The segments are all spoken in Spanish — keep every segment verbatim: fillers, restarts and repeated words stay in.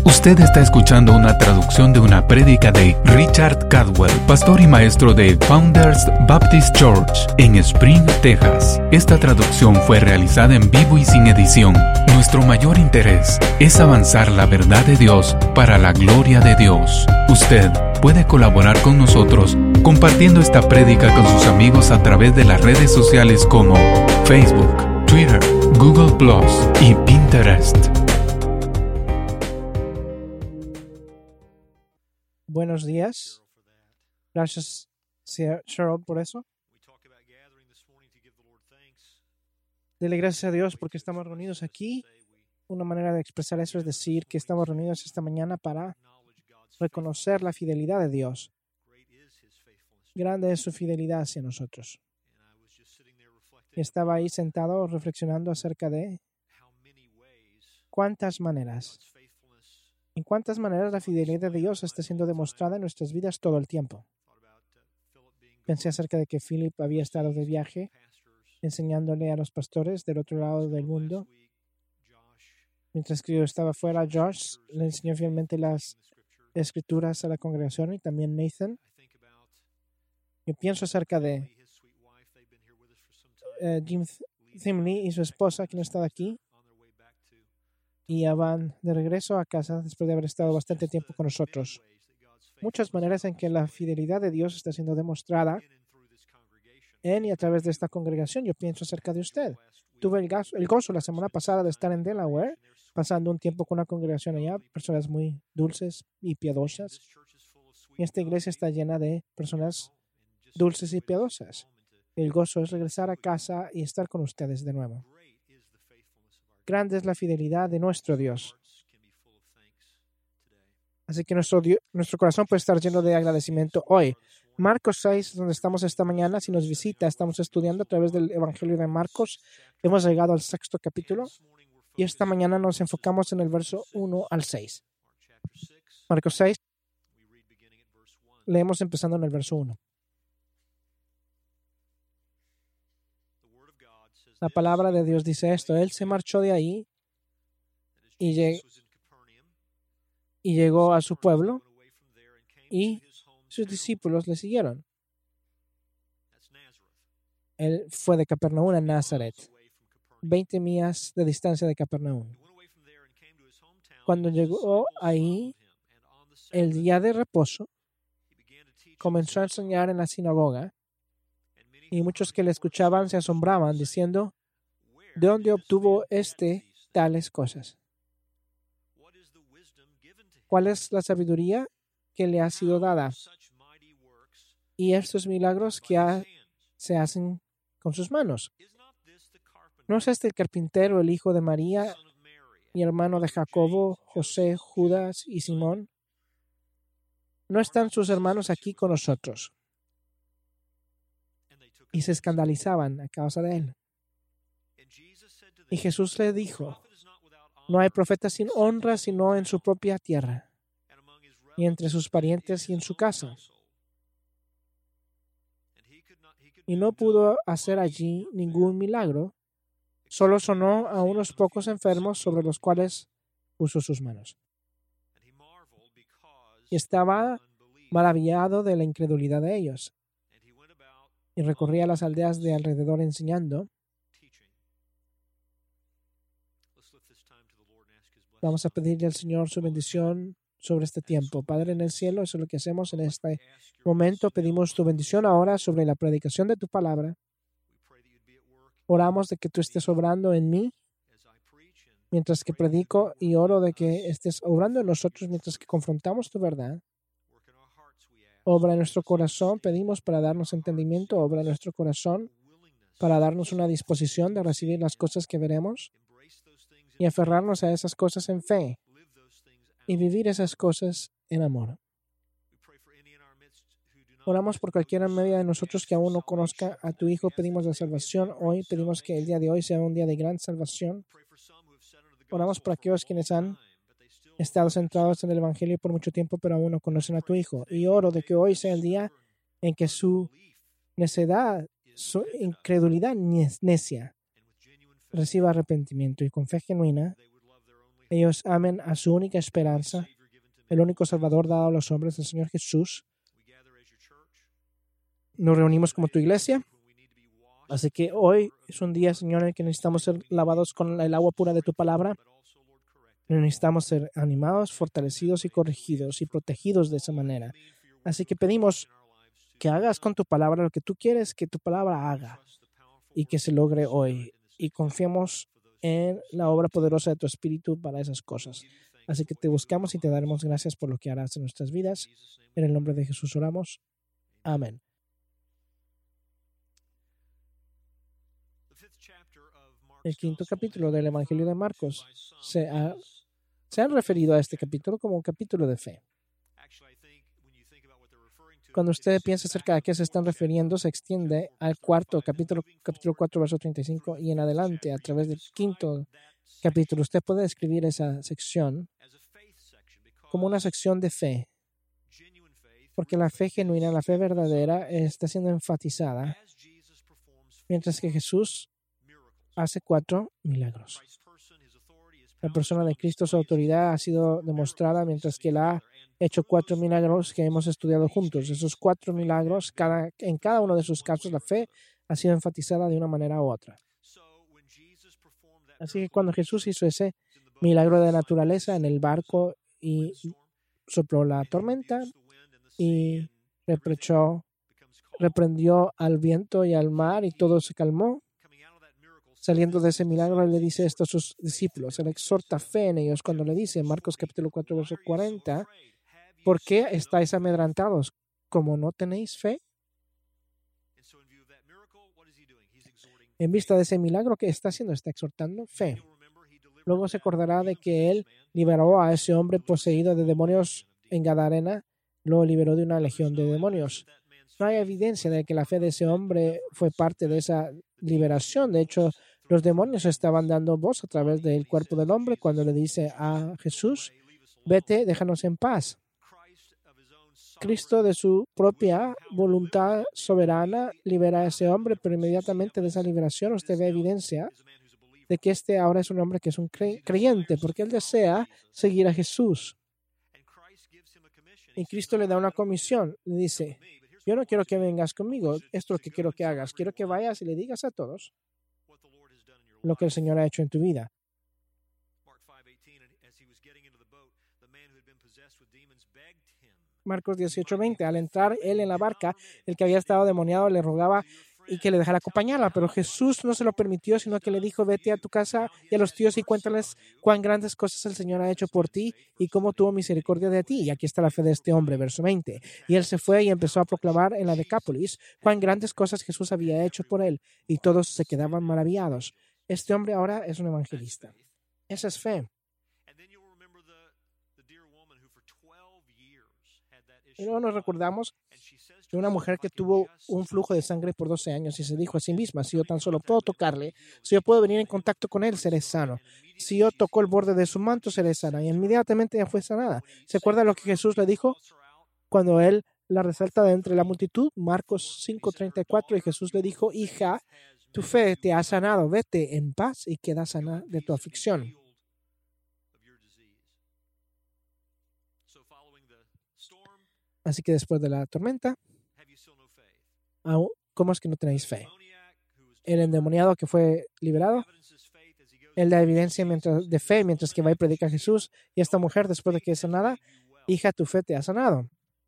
Usted está escuchando una traducción de una prédica de Richard Cadwell, pastor y maestro de Founders Baptist Church en Spring, Texas. Esta traducción fue realizada en vivo y sin edición. Nuestro mayor interés es avanzar la verdad de Dios para la gloria de Dios. Usted puede colaborar con nosotros compartiendo esta prédica con sus amigos a través de las redes sociales como Facebook, Twitter, Google Plus y Pinterest. Buenos días. Gracias, Cheryl, por eso. Dele gracias a Dios porque estamos reunidos aquí. Una manera de expresar eso es decir que estamos reunidos esta mañana para reconocer la fidelidad de Dios. Grande es su fidelidad hacia nosotros. Y estaba ahí sentado reflexionando acerca de cuántas maneras, en cuántas maneras la fidelidad de Dios está siendo demostrada en nuestras vidas todo el tiempo. Pensé acerca de que Philip había estado de viaje enseñándole a los pastores del otro lado del mundo. Mientras que yo estaba fuera, Josh le enseñó fielmente las escrituras a la congregación y también Nathan. Yo pienso acerca de uh, Jim Thimley y su esposa, que no está aquí, y ya van de regreso a casa después de haber estado bastante tiempo con nosotros. Muchas maneras en que la fidelidad de Dios está siendo demostrada en y a través de esta congregación. Yo pienso acerca de usted. Tuve el, gozo, el gozo la semana pasada de estar en Delaware, pasando un tiempo con una congregación allá, personas muy dulces y piadosas. Y esta iglesia está llena de personas dulces y piadosas. El gozo es regresar a casa y estar con ustedes de nuevo. Grande es la fidelidad de nuestro Dios. Así que nuestro, Dios, nuestro corazón puede estar lleno de agradecimiento hoy. Marcos seis, donde estamos esta mañana, si nos visita, estamos estudiando a través del Evangelio de Marcos. Hemos llegado al sexto capítulo y esta mañana nos enfocamos en el verso uno al seis. Marcos seis, leemos empezando en el verso uno. La palabra de Dios dice esto: Él se marchó de ahí y, lleg- y llegó a su pueblo y sus discípulos le siguieron. Él fue de Capernaum a Nazaret, veinte millas de distancia de Capernaum. Cuando llegó ahí el día de reposo, comenzó a enseñar en la sinagoga. Y muchos que le escuchaban se asombraban, diciendo: ¿de dónde obtuvo éste tales cosas? ¿Cuál es la sabiduría que le ha sido dada? Y estos milagros que ha, se hacen con sus manos. ¿No es este el carpintero, el hijo de María, y hermano de Jacobo, José, Judas y Simón? ¿No están sus hermanos aquí con nosotros? Y se escandalizaban a causa de él. Y Jesús le dijo: no hay profeta sin honra sino en su propia tierra, y entre sus parientes y en su casa. Y no pudo hacer allí ningún milagro, solo sanó a unos pocos enfermos sobre los cuales puso sus manos. Y estaba maravillado de la incredulidad de ellos. Y recorría las aldeas de alrededor enseñando. Vamos a pedirle al Señor su bendición sobre este tiempo. Padre en el cielo, eso es lo que hacemos en este momento. Pedimos tu bendición ahora sobre la predicación de tu palabra. Oramos de que tú estés obrando en mí mientras que predico, y oro de que estés obrando en nosotros mientras que confrontamos tu verdad. Obra en nuestro corazón, pedimos para darnos entendimiento. Obra en nuestro corazón para darnos una disposición de recibir las cosas que veremos y aferrarnos a esas cosas en fe y vivir esas cosas en amor. Oramos por cualquiera en medio de nosotros que aún no conozca a tu Hijo. Pedimos la salvación hoy. Pedimos que el día de hoy sea un día de gran salvación. Oramos por aquellos quienes han estado centrados en el Evangelio por mucho tiempo, pero aún no conocen a tu Hijo. Y oro de que hoy sea el día en que su necedad, su incredulidad necia, reciba arrepentimiento, y con fe genuina ellos amen a su única esperanza, el único Salvador dado a los hombres, el Señor Jesús. Nos reunimos como tu iglesia. Así que hoy es un día, Señor, en el que necesitamos ser lavados con el agua pura de tu palabra. Necesitamos ser animados, fortalecidos y corregidos y protegidos de esa manera. Así que pedimos que hagas con tu palabra lo que tú quieres que tu palabra haga y que se logre hoy. Y confiamos en la obra poderosa de tu Espíritu para esas cosas. Así que te buscamos y te daremos gracias por lo que harás en nuestras vidas. En el nombre de Jesús oramos. Amén. El quinto capítulo del Evangelio de Marcos se, ha, se han referido a este capítulo como un capítulo de fe. Cuando usted piensa acerca de qué se están refiriendo, se extiende al cuarto capítulo, capítulo cuatro, verso treinta y cinco, y en adelante, a través del quinto capítulo. Usted puede escribir esa sección como una sección de fe, porque la fe genuina, la fe verdadera, está siendo enfatizada mientras que Jesús hace cuatro milagros. La persona de Cristo, su autoridad, ha sido demostrada mientras que Él ha hecho cuatro milagros que hemos estudiado juntos. Esos cuatro milagros, cada, en cada uno de sus casos, la fe ha sido enfatizada de una manera u otra. Así que cuando Jesús hizo ese milagro de naturaleza en el barco y sopló la tormenta y reprochó, reprendió al viento y al mar y todo se calmó, saliendo de ese milagro, Él le dice esto a sus discípulos. Él exhorta fe en ellos cuando le dice en Marcos capítulo cuatro, verso cuarenta, ¿por qué estáis amedrentados? ¿Cómo no tenéis fe? En vista de ese milagro, ¿qué está haciendo? Está exhortando fe. Luego se acordará de que Él liberó a ese hombre poseído de demonios en Gadarena, lo liberó de una legión de demonios. No hay evidencia de que la fe de ese hombre fue parte de esa liberación. De hecho, los demonios estaban dando voz a través del cuerpo del hombre cuando le dice a Jesús, vete, déjanos en paz. Cristo, de su propia voluntad soberana, libera a ese hombre, pero inmediatamente de esa liberación usted ve evidencia de que este ahora es un hombre que es un cre- creyente, porque él desea seguir a Jesús. Y Cristo le da una comisión, le dice, yo no quiero que vengas conmigo, esto es lo que quiero que hagas, quiero que vayas y le digas a todos lo que el Señor ha hecho en tu vida. Marcos dieciocho veinte. Al entrar él en la barca, el que había estado demoniado le rogaba y que le dejara acompañarla, pero Jesús no se lo permitió, sino que le dijo, vete a tu casa y a los tíos y cuéntales cuán grandes cosas el Señor ha hecho por ti y cómo tuvo misericordia de ti. Y aquí está la fe de este hombre, verso veinte. Y él se fue y empezó a proclamar en la Decápolis cuán grandes cosas Jesús había hecho por él, y todos se quedaban maravillados. Este hombre ahora es un evangelista. Esa es fe. Y luego nos recordamos de una mujer que tuvo un flujo de sangre por doce años y se dijo a sí misma, si yo tan solo puedo tocarle, si yo puedo venir en contacto con él, seré sano. Si yo toco el borde de su manto, seré sana. Y inmediatamente ya fue sanada. ¿Se acuerda lo que Jesús le dijo cuando él la resalta de entre la multitud? Marcos cinco treinta y cuatro, y Jesús le dijo, hija, tu fe te ha sanado, vete en paz y queda sana de tu aflicción. Así que después de la tormenta, ¿cómo es que no tenéis fe? El endemoniado que fue liberado, él da evidencia mientras, de fe mientras que va y predica a Jesús. Y esta mujer, después de que es sanada, hija, tu fe te ha sanado.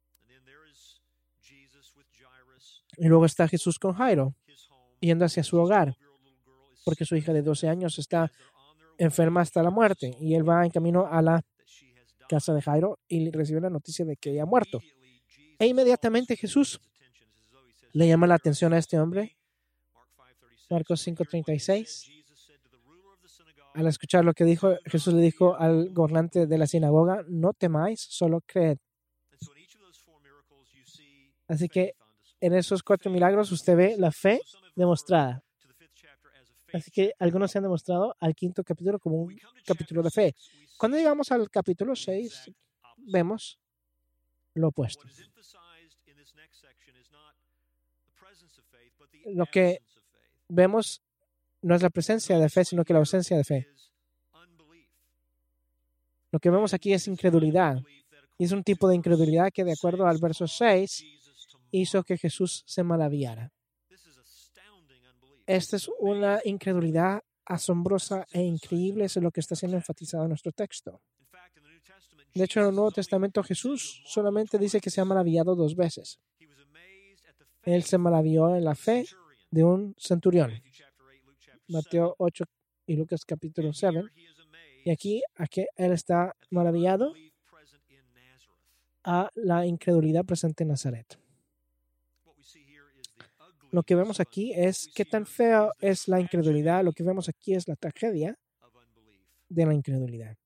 Y luego está Jesús con Jairo, yendo hacia su hogar, porque su hija de doce años está enferma hasta la muerte. Y él va en camino a la casa de Jairo y recibe la noticia de que ella ha muerto. E inmediatamente Jesús le llama la atención a este hombre. Marcos cinco treinta y seis. Al escuchar lo que dijo, Jesús le dijo al gobernante de la sinagoga, no temáis, solo creed. Así que en esos cuatro milagros usted ve la fe demostrada. Así que algunos se han demostrado al quinto capítulo como un capítulo de fe. Cuando llegamos al capítulo seis, vemos lo opuesto. Lo que vemos no es la presencia de fe, sino que la ausencia de fe. Lo que vemos aquí es incredulidad. Y es un tipo de incredulidad que, de acuerdo al verso seis, hizo que Jesús se maravillara. Esta es una incredulidad asombrosa e increíble, es lo que está siendo enfatizado en nuestro texto. De hecho, en el Nuevo Testamento Jesús solamente dice que se ha maravillado dos veces. Él se maravilló en la fe de un centurión. Mateo ocho y Lucas capítulo siete. Y aquí, aquí él está maravillado a la incredulidad presente en Nazaret. Lo que vemos aquí es qué tan feo es la incredulidad. Lo que vemos aquí es la tragedia de la incredulidad.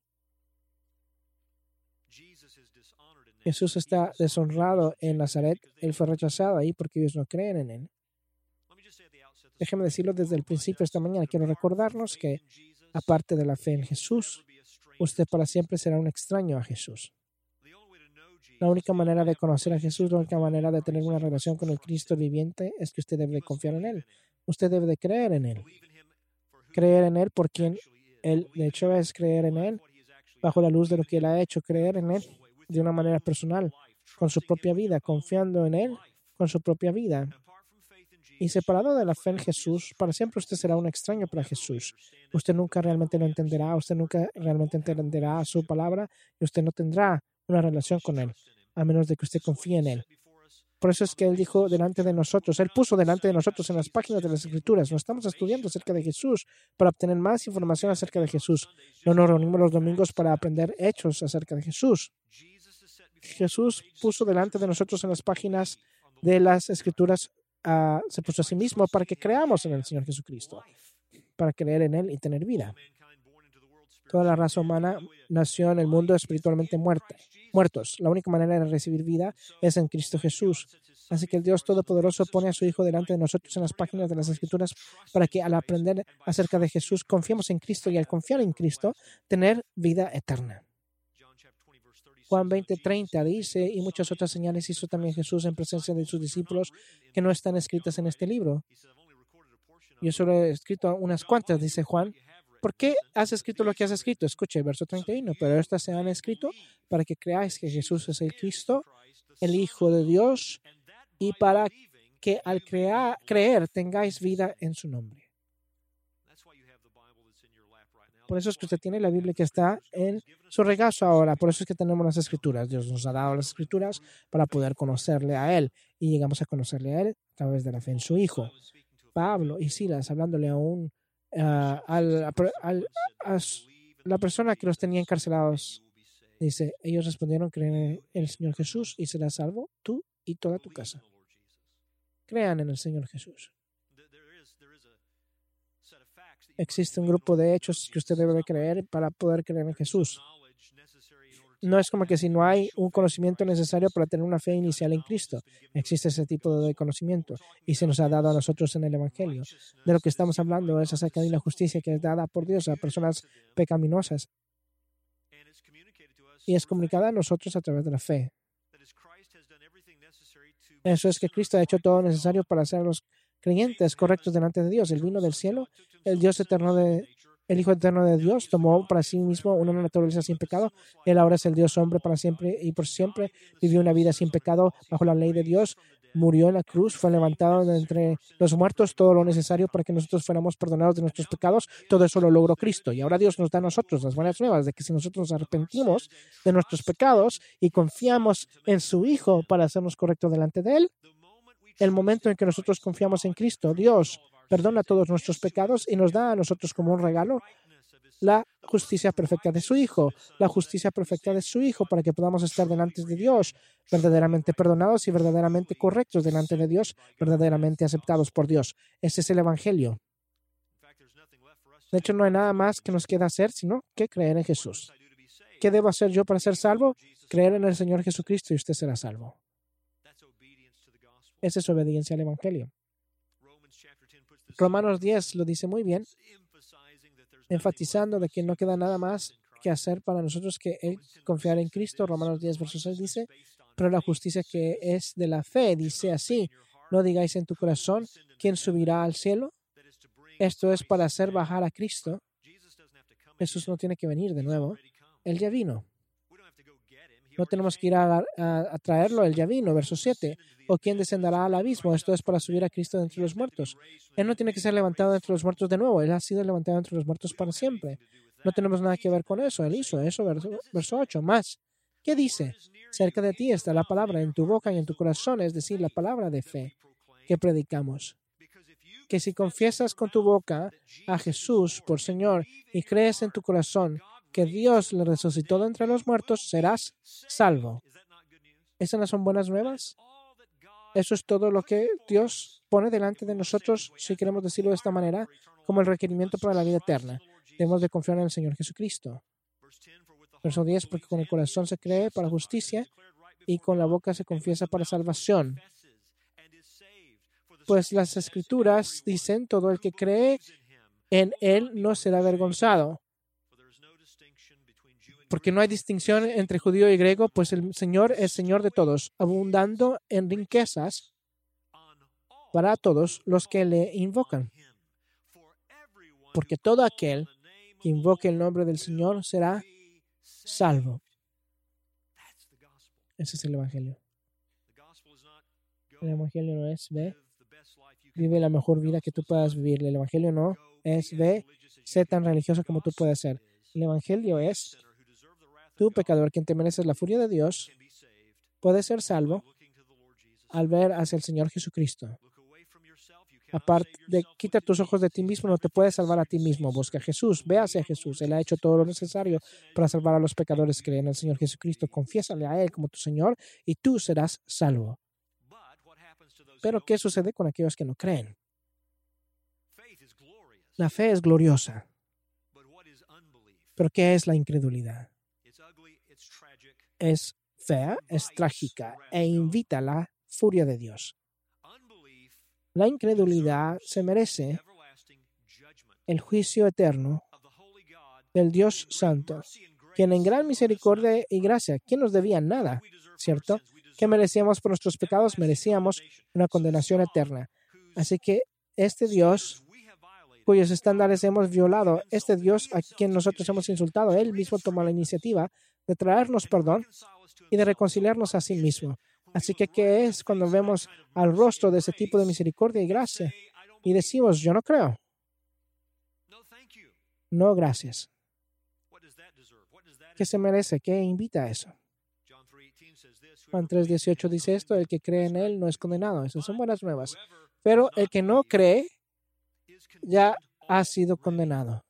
Jesús está deshonrado en Nazaret. Él fue rechazado ahí porque ellos no creen en él. Déjeme decirlo desde el principio esta mañana. Quiero recordarnos que, aparte de la fe en Jesús, usted para siempre será un extraño a Jesús. La única manera de conocer a Jesús, la única manera de tener una relación con el Cristo viviente es que usted debe confiar en Él. Usted debe de creer en Él. Creer en Él por quien Él, de hecho, es creer en Él bajo la luz de lo que Él ha hecho. Creer en Él de una manera personal, con su propia vida, confiando en Él con su propia vida. Y separado de la fe en Jesús, para siempre usted será un extraño para Jesús. Usted nunca realmente lo entenderá, usted nunca realmente entenderá su palabra y usted no tendrá una relación con Él, a menos de que usted confíe en Él. Por eso es que Él dijo delante de nosotros, Él puso delante de nosotros en las páginas de las Escrituras. No estamos estudiando acerca de Jesús para obtener más información acerca de Jesús. No nos reunimos los domingos para aprender hechos acerca de Jesús. Jesús puso delante de nosotros en las páginas de las Escrituras, uh, se puso a sí mismo para que creamos en el Señor Jesucristo, para creer en Él y tener vida. Toda la raza humana nació en el mundo espiritualmente muerta, muertos. La única manera de recibir vida es en Cristo Jesús. Así que el Dios Todopoderoso pone a su Hijo delante de nosotros en las páginas de las Escrituras para que al aprender acerca de Jesús confiemos en Cristo y al confiar en Cristo tener vida eterna. Juan veinte treinta dice, y muchas otras señales hizo también Jesús en presencia de sus discípulos que no están escritas en este libro. Yo solo he escrito unas cuantas, dice Juan. ¿Por qué has escrito lo que has escrito? Escuche, verso treinta y uno. Pero estas se han escrito para que creáis que Jesús es el Cristo, el Hijo de Dios, y para que al crear, creer tengáis vida en su nombre. Por eso es que usted tiene la Biblia que está en su regazo ahora. Por eso es que tenemos las Escrituras. Dios nos ha dado las Escrituras para poder conocerle a Él. Y llegamos a conocerle a Él a través de la fe en su Hijo. Pablo y Silas hablándole a un Uh, al, al, a la persona que los tenía encarcelados, dice, ellos respondieron, creen en el Señor Jesús y serás salvo tú y toda tu casa. Crean en el Señor Jesús. Existe un grupo de hechos que usted debe creer para poder creer en Jesús. No es como que si no hay un conocimiento necesario para tener una fe inicial en Cristo. Existe ese tipo de conocimiento y se nos ha dado a nosotros en el Evangelio. De lo que estamos hablando es acerca de la justicia que es dada por Dios a personas pecaminosas y es comunicada a nosotros a través de la fe. Eso es que Cristo ha hecho todo lo necesario para hacer a los creyentes correctos delante de Dios. Él vino del cielo, el Dios eterno de El Hijo eterno de Dios tomó para sí mismo una naturaleza sin pecado. Él ahora es el Dios hombre para siempre y por siempre. Vivió una vida sin pecado bajo la ley de Dios. Murió en la cruz, fue levantado de entre los muertos, todo lo necesario para que nosotros fuéramos perdonados de nuestros pecados. Todo eso lo logró Cristo. Y ahora Dios nos da a nosotros las buenas nuevas de que si nosotros nos arrepentimos de nuestros pecados y confiamos en su Hijo para hacernos correctos delante de Él, el momento en que nosotros confiamos en Cristo, Dios perdona todos nuestros pecados y nos da a nosotros como un regalo la justicia perfecta de su Hijo, la justicia perfecta de su Hijo para que podamos estar delante de Dios, verdaderamente perdonados y verdaderamente correctos delante de Dios, verdaderamente aceptados por Dios. Ese es el Evangelio. De hecho, no hay nada más que nos queda hacer sino que creer en Jesús. ¿Qué debo hacer yo para ser salvo? Creer en el Señor Jesucristo y usted será salvo. Esa es obediencia al Evangelio. Romanos diez lo dice muy bien, enfatizando de que no queda nada más que hacer para nosotros que el confiar en Cristo. Romanos diez, verso seis dice, pero la justicia que es de la fe dice así, no digáis en tu corazón, ¿quién subirá al cielo? Esto es para hacer bajar a Cristo. Jesús no tiene que venir de nuevo. Él ya vino. No tenemos que ir a, a, a traerlo, Él ya vino. Verso siete. ¿O quién descenderá al abismo? Esto es para subir a Cristo de entre los muertos. Él no tiene que ser levantado de entre los muertos de nuevo. Él ha sido levantado de entre los muertos para siempre. No tenemos nada que ver con eso. Él hizo eso. Verso, verso ocho. Más. ¿Qué dice? Cerca de ti está la palabra en tu boca y en tu corazón, es decir, la palabra de fe que predicamos. Que si confiesas con tu boca a Jesús por Señor y crees en tu corazón que Dios le resucitó de entre los muertos, serás salvo. ¿Esas no son buenas nuevas? Eso es todo lo que Dios pone delante de nosotros, si queremos decirlo de esta manera, como el requerimiento para la vida eterna. Debemos de confiar en el Señor Jesucristo. Verso diez, porque con el corazón se cree para justicia y con la boca se confiesa para salvación. Pues las Escrituras dicen, todo el que cree en Él no será avergonzado. Porque no hay distinción entre judío y griego, pues el Señor es Señor de todos, abundando en riquezas para todos los que le invocan. Porque todo aquel que invoque el nombre del Señor será salvo. Ese es el Evangelio. El Evangelio no es, ve, vive la mejor vida que tú puedas vivir. El Evangelio no es, ve, sé tan religioso como tú puedas ser. El Evangelio es, tú, pecador, quien te mereces la furia de Dios, puedes ser salvo al ver hacia el Señor Jesucristo. Aparte de, quita tus ojos de ti mismo, no te puedes salvar a ti mismo. Busca a Jesús, ve hacia Jesús. Él ha hecho todo lo necesario para salvar a los pecadores que creen en el Señor Jesucristo. Confiésale a Él como tu Señor y tú serás salvo. Pero, ¿qué sucede con aquellos que no creen? La fe es gloriosa. ¿Pero qué es la incredulidad? Es fea, es trágica e invita a la furia de Dios. La incredulidad se merece el juicio eterno del Dios Santo, quien en gran misericordia y gracia, quien nos debía nada, ¿cierto? ¿Qué merecíamos por nuestros pecados? Merecíamos una condenación eterna. Así que este Dios, cuyos estándares hemos violado, este Dios a quien nosotros hemos insultado, Él mismo tomó la iniciativa de traernos perdón y de reconciliarnos a sí mismo. Así que, ¿qué es cuando vemos al rostro de ese tipo de misericordia y gracia? Y decimos, yo no creo. No, gracias. ¿Qué se merece? ¿Qué invita a eso? Juan tres dieciocho dice esto, el que cree en Él no es condenado. Esas son buenas nuevas. Pero el que no cree ya ha sido condenado,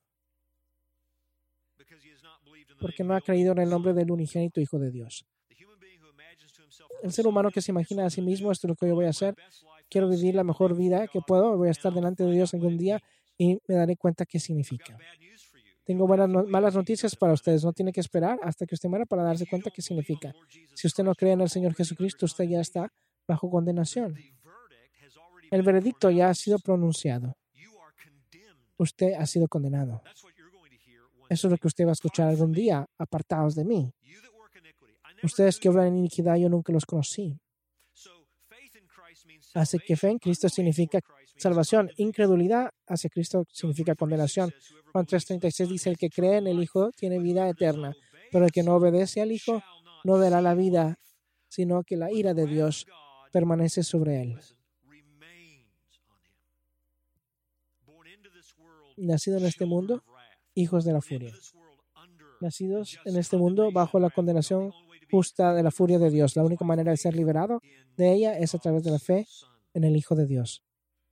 porque no ha creído en el nombre del unigénito Hijo de Dios. El ser humano que se imagina a sí mismo, esto es lo que yo voy a hacer, quiero vivir la mejor vida que puedo, voy a estar delante de Dios algún día y me daré cuenta qué significa. Tengo buenas, no, malas noticias para ustedes. No tiene que esperar hasta que usted muera para darse cuenta qué significa. Si usted no cree en el Señor Jesucristo, usted ya está bajo condenación. El veredicto ya ha sido pronunciado. Usted ha sido condenado. Eso es lo que usted va a escuchar algún día. Apartados de mí. Ustedes que obran en iniquidad, yo nunca los conocí. Así que fe en Cristo significa salvación. Incredulidad hacia Cristo significa condenación. Juan tres treinta y seis dice, el que cree en el Hijo tiene vida eterna, pero el que no obedece al Hijo no verá la vida, sino que la ira de Dios permanece sobre él. Nacido en este mundo, hijos de la furia. Nacidos en este mundo bajo la condenación justa de la furia de Dios. La única manera de ser liberado de ella es a través de la fe en el Hijo de Dios.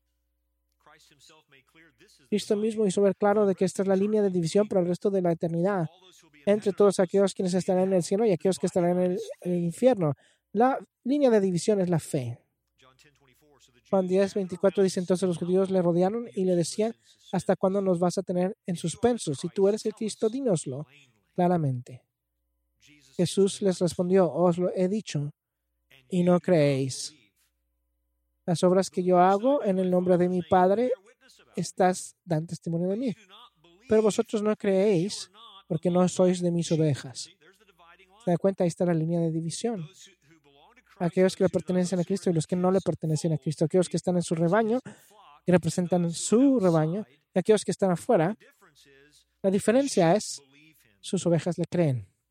Cristo mismo hizo ver claro de que esta es la línea de división para el resto de la eternidad entre todos aquellos quienes estarán en el cielo y aquellos que estarán en el, en el infierno. La línea de división es la fe. Juan diez veinticuatro dice, entonces los judíos le rodearon y le decían, ¿hasta cuándo nos vas a tener en suspenso? Si tú eres el Cristo, dínoslo claramente. Jesús les respondió, os lo he dicho y no creéis. Las obras que yo hago en el nombre de mi Padre, estas dan testimonio de mí. Pero vosotros no creéis porque no sois de mis ovejas. ¿Se da cuenta? Ahí está la línea de división. Aquellos que le pertenecen a Cristo y los que no le pertenecen a Cristo. Aquellos que están en su rebaño, que representan su rebaño, y aquellos que están afuera. La diferencia es, sus ovejas le creen.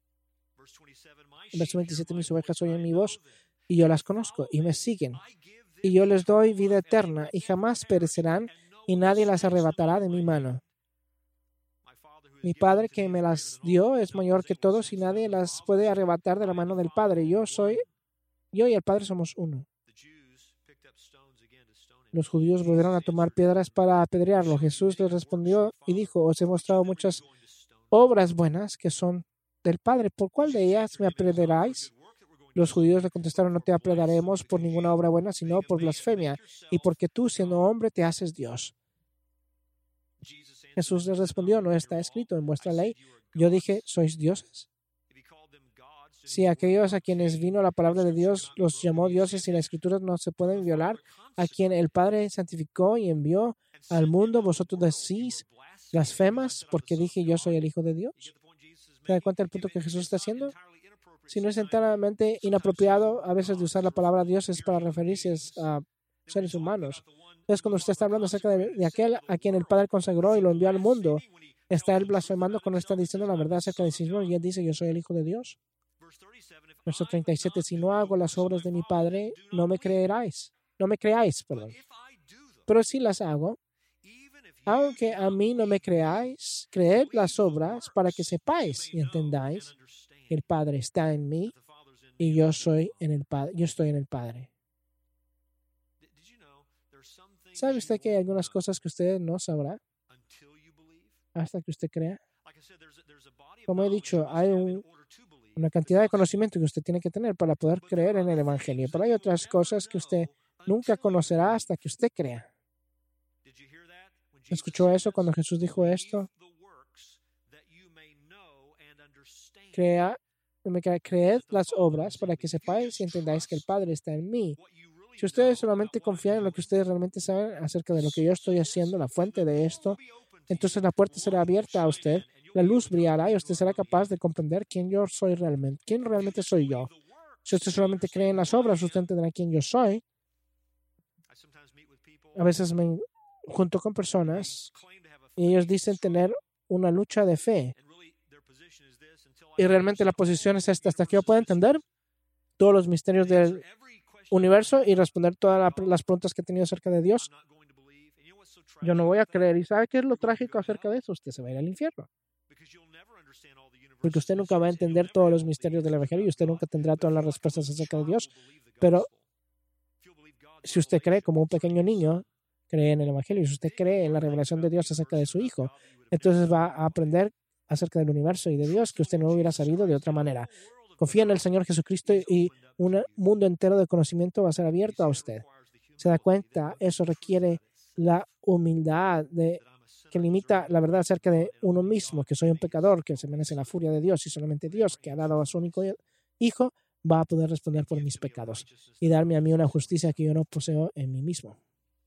En verso veintisiete, mis ovejas oyen mi voz y yo las conozco y me siguen. Y yo les doy vida eterna y jamás perecerán y nadie las arrebatará de mi mano. Mi Padre que me las dio es mayor que todos y nadie las puede arrebatar de la mano del Padre. Yo soy, yo y el Padre somos uno. Los judíos volvieron a tomar piedras para apedrearlo. Jesús les respondió y dijo, os he mostrado muchas obras buenas que son del Padre. ¿Por cuál de ellas me apedreáis? Los judíos le contestaron, no te apedrearemos por ninguna obra buena, sino por blasfemia, y porque tú, siendo hombre, te haces Dios. Jesús les respondió, no está escrito en vuestra ley. Yo dije, ¿sois dioses? Si aquellos a quienes vino la palabra de Dios los llamó dioses y las escrituras no se pueden violar, a quien el Padre santificó y envió al mundo, vosotros decís blasfemas porque dije yo soy el Hijo de Dios. ¿Se dan cuenta del punto que Jesús está haciendo? Si no es enteramente inapropiado a veces de usar la palabra Dios es para referirse a seres humanos. Entonces, cuando usted está hablando acerca de, de aquel a quien el Padre consagró y lo envió al mundo, está él blasfemando cuando está diciendo la verdad acerca de sí mismo y él dice yo soy el Hijo de Dios. Verso treinta y siete, si no hago las obras de mi Padre, no me creeráis. No me creáis, perdón. Pero si las hago, aunque a mí no me creáis, creed las obras para que sepáis y entendáis que el Padre está en mí y yo soy en el Padre. Yo estoy en el Padre. ¿Sabe usted que hay algunas cosas que usted no sabrá hasta que usted crea? Como he dicho, hay un, una cantidad de conocimiento que usted tiene que tener para poder creer en el Evangelio, pero hay otras cosas que usted nunca conocerá hasta que usted crea. ¿Escuchó eso cuando Jesús dijo esto? Crea, creed las obras para que sepáis y entendáis que el Padre está en mí. Si ustedes solamente confían en lo que ustedes realmente saben acerca de lo que yo estoy haciendo, la fuente de esto, entonces la puerta será abierta a usted, la luz brillará y usted será capaz de comprender quién yo soy realmente, quién realmente soy yo. Si usted solamente cree en las obras, usted entenderá quién yo soy. A veces me junto con personas y ellos dicen tener una lucha de fe. Y realmente la posición es esta, hasta que yo pueda entender todos los misterios del universo y responder todas la, las preguntas que he tenido acerca de Dios, yo no voy a creer. ¿Y sabe qué es lo trágico acerca de eso? Usted se va a ir al infierno. Porque usted nunca va a entender todos los misterios del Evangelio y usted nunca tendrá todas las respuestas acerca de Dios. Pero si usted cree como un pequeño niño, cree en el Evangelio, y si usted cree en la revelación de Dios acerca de su Hijo, entonces va a aprender acerca del universo y de Dios que usted no hubiera sabido de otra manera. Confía en el Señor Jesucristo y un mundo entero de conocimiento va a ser abierto a usted. ¿Se da cuenta? Eso requiere la humildad de, que limita la verdad acerca de uno mismo, que soy un pecador, que se merece la furia de Dios y solamente Dios, que ha dado a su único Hijo, va a poder responder por mis pecados y darme a mí una justicia que yo no poseo en mí mismo.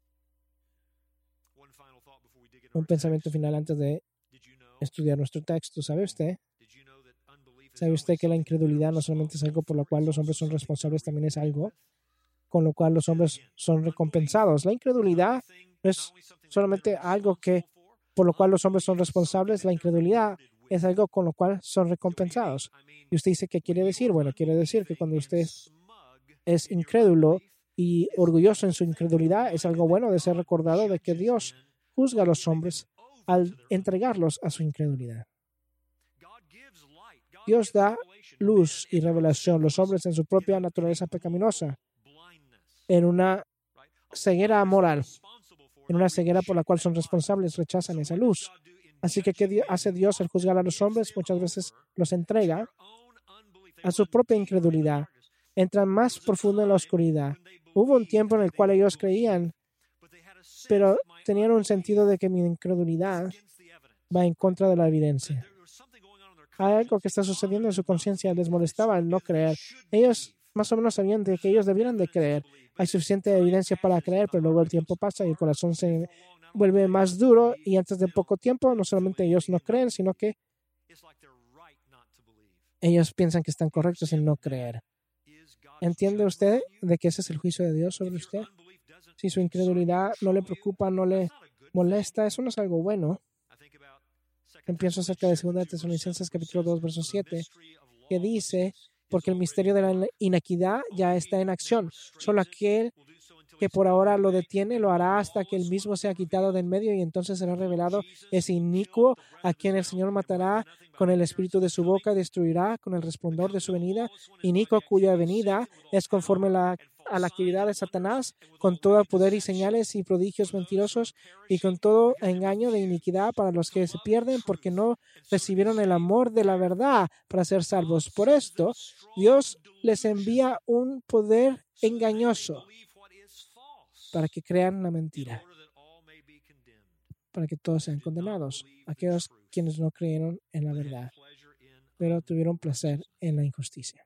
Un pensamiento final antes de estudiar nuestro texto. ¿Sabe usted? ¿Sabe usted que la incredulidad no solamente es algo por lo cual los hombres son responsables, también es algo con lo cual los hombres son recompensados? La incredulidad no es solamente algo que por lo cual los hombres son responsables, la incredulidad es algo con lo cual son recompensados. Y usted dice, ¿qué quiere decir? Bueno, quiere decir que cuando usted es incrédulo y orgulloso en su incredulidad, es algo bueno de ser recordado de que Dios juzga a los hombres al entregarlos a su incredulidad. Dios da luz y revelación a los hombres en su propia naturaleza pecaminosa, en una ceguera moral, en una ceguera por la cual son responsables, rechazan esa luz. Así que, ¿qué hace Dios al juzgar a los hombres? Muchas veces los entrega a su propia incredulidad. Entran más profundo en la oscuridad. Hubo un tiempo en el cual ellos creían, pero tenían un sentido de que mi incredulidad va en contra de la evidencia. Hay algo que está sucediendo en su conciencia, les molestaba el no creer. Ellos más o menos sabían de que ellos debieran de creer. Hay suficiente evidencia para creer, pero luego el tiempo pasa y el corazón se vuelve más duro y antes de poco tiempo no solamente ellos no creen, sino que ellos piensan que están correctos en no creer. ¿Entiende usted de que ese es el juicio de Dios sobre usted? Si su incredulidad no le preocupa, no le molesta, eso no es algo bueno. Pienso acerca de segunda de Tesalonicenses capítulo dos, verso siete, que dice porque el misterio de la inequidad ya está en acción. Solo aquel que por ahora lo detiene lo hará hasta que el mismo sea quitado de en medio, y entonces será revelado ese inicuo a quien el Señor matará con el espíritu de su boca y destruirá con el resplandor de su venida, inicuo cuya venida es conforme la, a la actividad de Satanás, con todo poder y señales y prodigios mentirosos y con todo engaño de iniquidad para los que se pierden porque no recibieron el amor de la verdad para ser salvos. Por esto, Dios les envía un poder engañoso para que crean la mentira, para que todos sean condenados, aquellos quienes no creyeron en la verdad, pero tuvieron placer en la injusticia.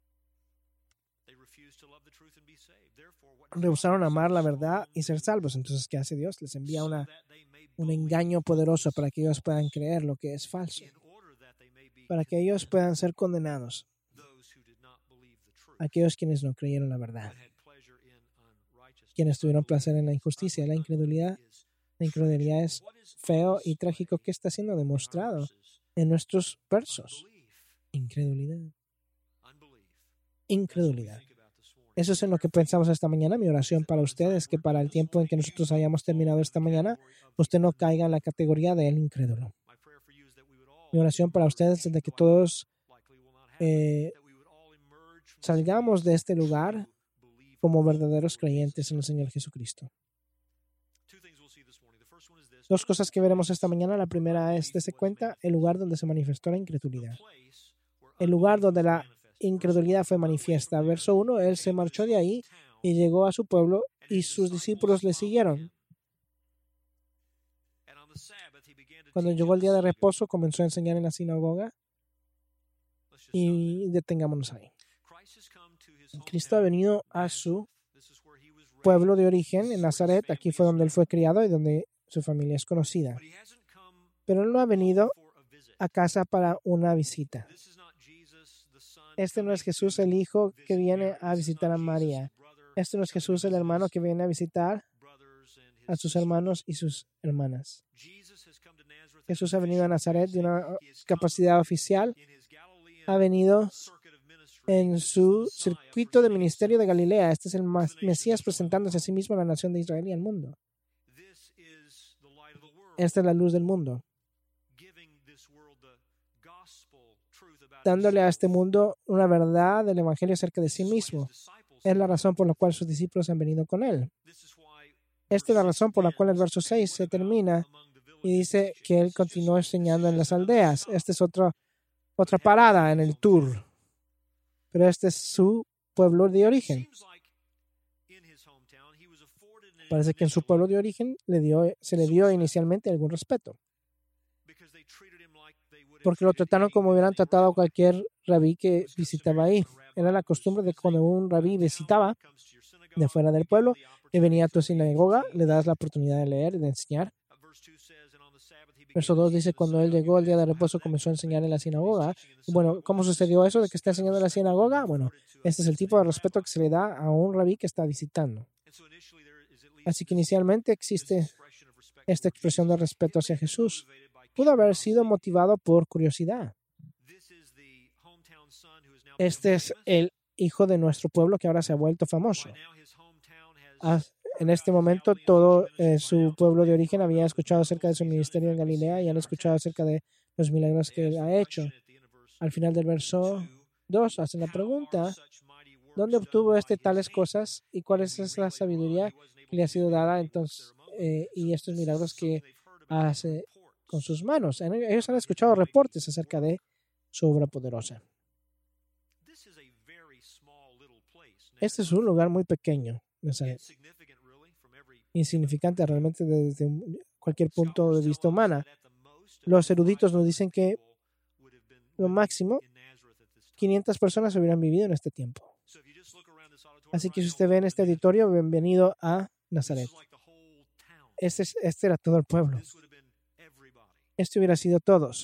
Rehusaron amar la verdad y ser salvos. Entonces, ¿qué hace Dios? Les envía una, un engaño poderoso para que ellos puedan creer lo que es falso, para que ellos puedan ser condenados, aquellos quienes no creyeron la verdad, quienes tuvieron placer en la injusticia, la incredulidad. La incredulidad es feo y trágico que está siendo demostrado en nuestros versos. Incredulidad. Incredulidad. Eso es en lo que pensamos esta mañana. Mi oración para ustedes es que para el tiempo en que nosotros hayamos terminado esta mañana, usted no caiga en la categoría del incrédulo. Mi oración para ustedes es de que todos eh, salgamos de este lugar como verdaderos creyentes en el Señor Jesucristo. Dos cosas que veremos esta mañana. La primera es, dése cuenta, el lugar donde se manifestó la incredulidad. El lugar donde la incredulidad fue manifiesta. Verso uno, él se marchó de ahí y llegó a su pueblo y sus discípulos le siguieron. Cuando llegó el día de reposo, comenzó a enseñar en la sinagoga y detengámonos ahí. Cristo ha venido a su pueblo de origen, en Nazaret. Aquí fue donde él fue criado y donde su familia es conocida. Pero él no ha venido a casa para una visita. Este no es Jesús el hijo que viene a visitar a María. Este no es Jesús el hermano que viene a visitar a sus hermanos y sus hermanas. Jesús ha venido a Nazaret de una capacidad oficial. Ha venido en su circuito de ministerio de Galilea. Este es el Mesías presentándose a sí mismo a la nación de Israel y al mundo. Esta es la luz del mundo, dándole a este mundo una verdad del Evangelio acerca de sí mismo. Es la razón por la cual sus discípulos han venido con él. Esta es la razón por la cual el verso seis se termina y dice que él continuó enseñando en las aldeas. Esta es otra, otra parada en el tour. Pero este es su pueblo de origen. Parece que en su pueblo de origen le dio, se le dio inicialmente algún respeto, porque lo trataron como hubieran tratado a cualquier rabí que visitaba ahí. Era la costumbre de que cuando un rabí visitaba de fuera del pueblo y venía a tu sinagoga, le das la oportunidad de leer y de enseñar. Verso dos dice, cuando él llegó el día de reposo, comenzó a enseñar en la sinagoga. Bueno, ¿cómo sucedió eso de que está enseñando en la sinagoga? Bueno, este es el tipo de respeto que se le da a un rabí que está visitando. Así que inicialmente existe esta expresión de respeto hacia Jesús. Pudo haber sido motivado por curiosidad. Este es el hijo de nuestro pueblo que ahora se ha vuelto famoso. En este momento, todo eh, su pueblo de origen había escuchado acerca de su ministerio en Galilea y han escuchado acerca de los milagros que él ha hecho. Al final del verso dos, hacen la pregunta, ¿dónde obtuvo este tales cosas y cuál es la sabiduría que le ha sido dada entonces eh, y estos milagros que hace con sus manos? Ellos han escuchado reportes acerca de su obra poderosa. Este es un lugar muy pequeño, insignificante realmente desde cualquier punto de vista humana. Los eruditos nos dicen que lo máximo quinientas personas hubieran vivido en este tiempo. Así que si usted ve en este auditorio, bienvenido a Nazaret. Este, es, este era todo el pueblo. Este hubiera sido todos.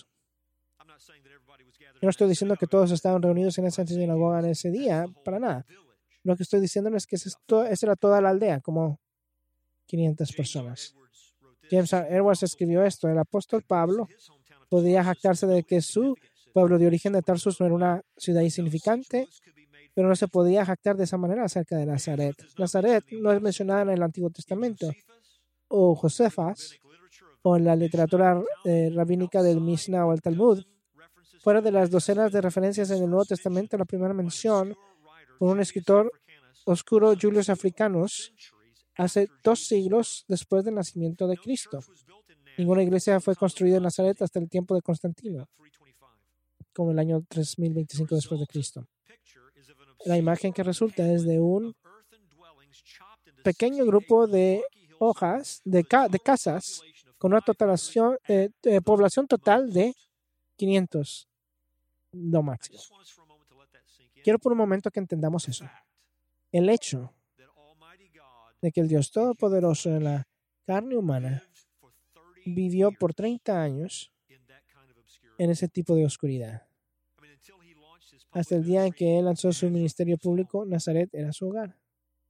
Yo no estoy diciendo que todos estaban reunidos en esa sinagoga en ese día, para nada. Lo que estoy diciendo es que esta era toda la aldea, como quinientas personas. James Edwards escribió esto. El apóstol Pablo podía jactarse de que su pueblo de origen de Tarsus no era una ciudad insignificante, pero no se podía jactar de esa manera acerca de Nazaret. Nazaret no es mencionada en el Antiguo Testamento, o Josefas, o en la literatura eh, rabínica del Mishnah o el Talmud. Fuera de las docenas de referencias en el Nuevo Testamento, la primera mención por un escritor oscuro, Julius Africanus, hace dos siglos después del nacimiento de Cristo. Ninguna iglesia fue construida en Nazaret hasta el tiempo de Constantino, como el año tres mil veinticinco después de Cristo. La imagen que resulta es de un pequeño grupo de hojas, de, ca de casas, con una totalación, eh, eh, población total de quinientos, lo máximo. Quiero por un momento que entendamos eso. El hecho de que el Dios Todopoderoso en la carne humana vivió por treinta años en ese tipo de oscuridad. Hasta el día en que Él lanzó su ministerio público, Nazaret era su hogar.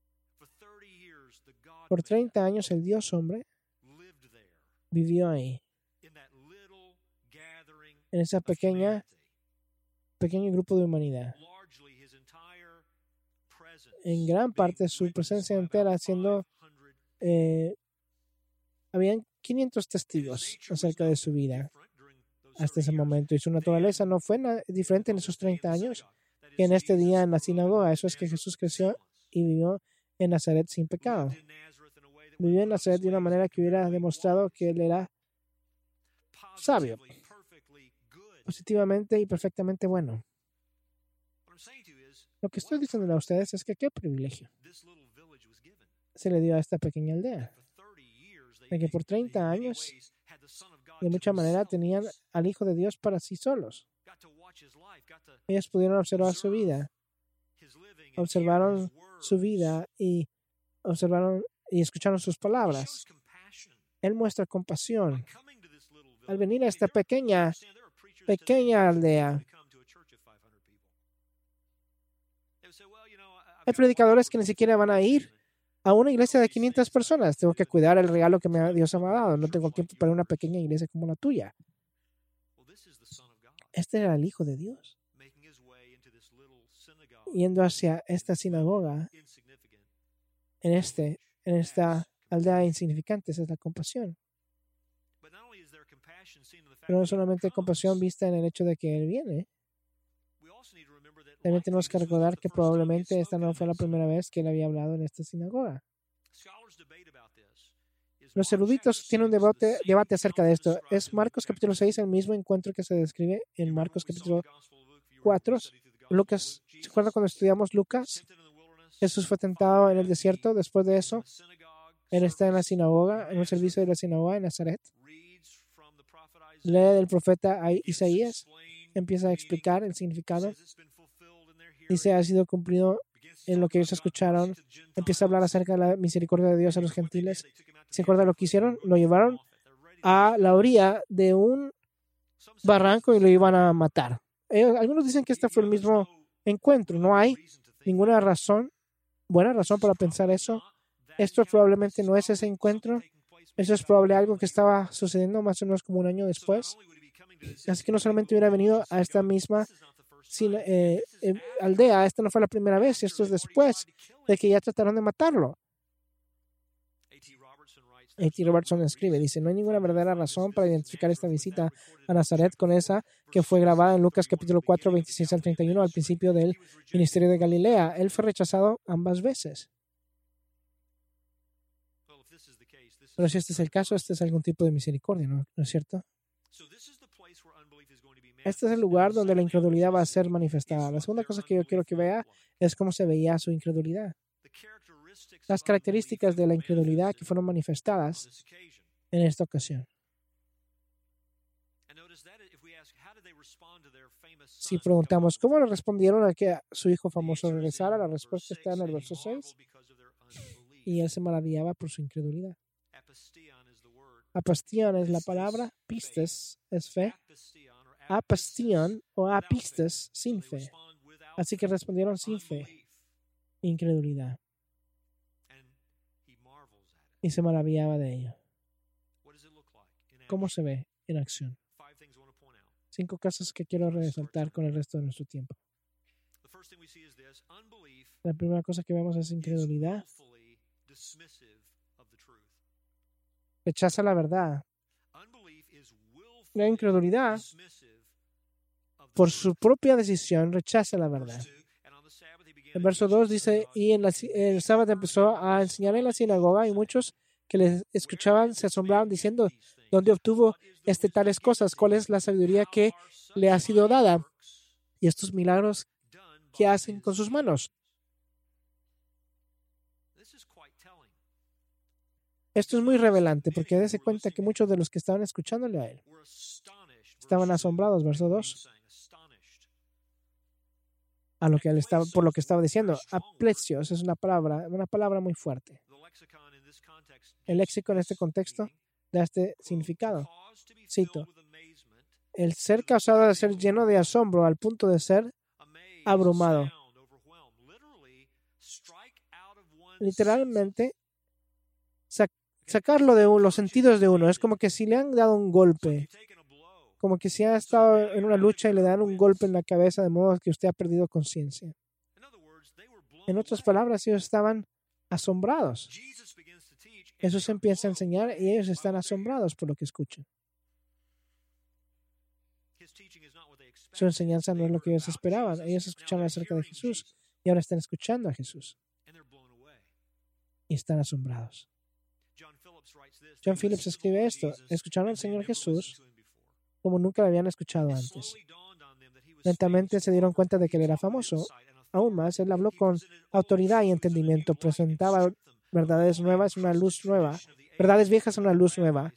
Por treinta años el Dios hombre vivió ahí, en ese pequeña, pequeño grupo de humanidad. En gran parte su presencia entera siendo, eh, habían quinientos testigos acerca de su vida hasta ese momento, y su naturaleza no fue diferente en esos treinta años que en este día en la sinagoga. Eso es que Jesús creció y vivió en Nazaret sin pecado. Vivió en Nazaret de una manera que hubiera demostrado que Él era sabio, positivamente y perfectamente bueno. Lo que estoy diciendo a ustedes es que qué privilegio se le dio a esta pequeña aldea, de que por treinta años de mucha manera tenían al Hijo de Dios para sí solos. Ellos pudieron observar su vida, observaron su vida y observaron y escucharon sus palabras. Él muestra compasión al venir a esta pequeña, pequeña aldea. Hay predicadores que ni siquiera van a ir a una iglesia de quinientas personas. Tengo que cuidar el regalo que me, Dios me ha dado. No tengo tiempo para una pequeña iglesia como la tuya. Este era el Hijo de Dios, yendo hacia esta sinagoga, en, este, en esta aldea insignificante. Esa es la compasión. Pero no solamente compasión vista en el hecho de que Él viene. También tenemos que recordar que probablemente esta no fue la primera vez que Él había hablado en esta sinagoga. Los eruditos tienen un debate, debate acerca de esto. ¿Es Marcos capítulo seis el mismo encuentro que se describe en Marcos capítulo cuatro? Lucas, ¿se acuerdan cuando estudiamos Lucas? Jesús fue tentado en el desierto. Después de eso, Él está en la sinagoga, en un servicio de la sinagoga en Nazaret. Lee del profeta Isaías, empieza a explicar el significado. Dice, ha sido cumplido en lo que ellos escucharon. Empieza a hablar acerca de la misericordia de Dios a los gentiles. ¿Se acuerda lo que hicieron? Lo llevaron a la orilla de un barranco y lo iban a matar. Ellos, algunos dicen que este fue el mismo encuentro. No hay ninguna razón, buena razón para pensar eso. Esto probablemente no es ese encuentro. Eso es probable algo que estaba sucediendo más o menos como un año después. Así que no solamente hubiera venido a esta misma sin, eh, eh, aldea. Esta no fue la primera vez. Esto es después de que ya trataron de matarlo. A T Robertson escribe, dice, no hay ninguna verdadera razón para identificar esta visita a Nazaret con esa que fue grabada en Lucas capítulo cuatro, veintiséis al treinta y uno al principio del ministerio de Galilea. Él fue rechazado ambas veces. Pero si este es el caso, este es algún tipo de misericordia, ¿no, ¿No es cierto? Este es el lugar donde la incredulidad va a ser manifestada. La segunda cosa que yo quiero que vea es cómo se veía su incredulidad. Las características de la incredulidad que fueron manifestadas en esta ocasión. Si preguntamos cómo le respondieron a que su hijo famoso regresara, la respuesta está en el verso seis. Y él se maravillaba por su incredulidad. Apistion es la palabra, pistes es fe. Apistion o apistes, sin fe. Así que respondieron sin fe, incredulidad. Y se maravillaba de ello. ¿Cómo se ve en acción? Cinco cosas que quiero resaltar con el resto de nuestro tiempo. La primera cosa que vemos es incredulidad. Rechaza la verdad. La incredulidad, por su propia decisión, rechaza la verdad. El verso dos dice, y en la, el sábado empezó a enseñar en la sinagoga y muchos que le escuchaban se asombraban diciendo, ¿dónde obtuvo este tales cosas? ¿Cuál es la sabiduría que le ha sido dada? Y estos milagros que hacen con sus manos. Esto es muy revelante porque dése cuenta que muchos de los que estaban escuchándole a él estaban asombrados, verso dos, a lo que él estaba, por lo que estaba diciendo. Aplesios es una palabra, una palabra muy fuerte. El léxico en este contexto da este significado. Cito, el ser causado de ser lleno de asombro al punto de ser abrumado. Literalmente, sac sacarlo de uno, los sentidos de uno. Es como que si le han dado un golpe, como que si ha estado en una lucha y le dan un golpe en la cabeza de modo que usted ha perdido conciencia. En otras palabras, ellos estaban asombrados. Jesús empieza a enseñar y ellos están asombrados por lo que escuchan. Su enseñanza no es lo que ellos esperaban. Ellos escucharon acerca de Jesús y ahora están escuchando a Jesús. Y están asombrados. John Phillips escribe esto. Escucharon al Señor Jesús como nunca lo habían escuchado antes. Lentamente se dieron cuenta de que él era famoso. Aún más, él habló con autoridad y entendimiento. Presentaba verdades nuevas, una luz nueva. Verdades viejas, una luz nueva.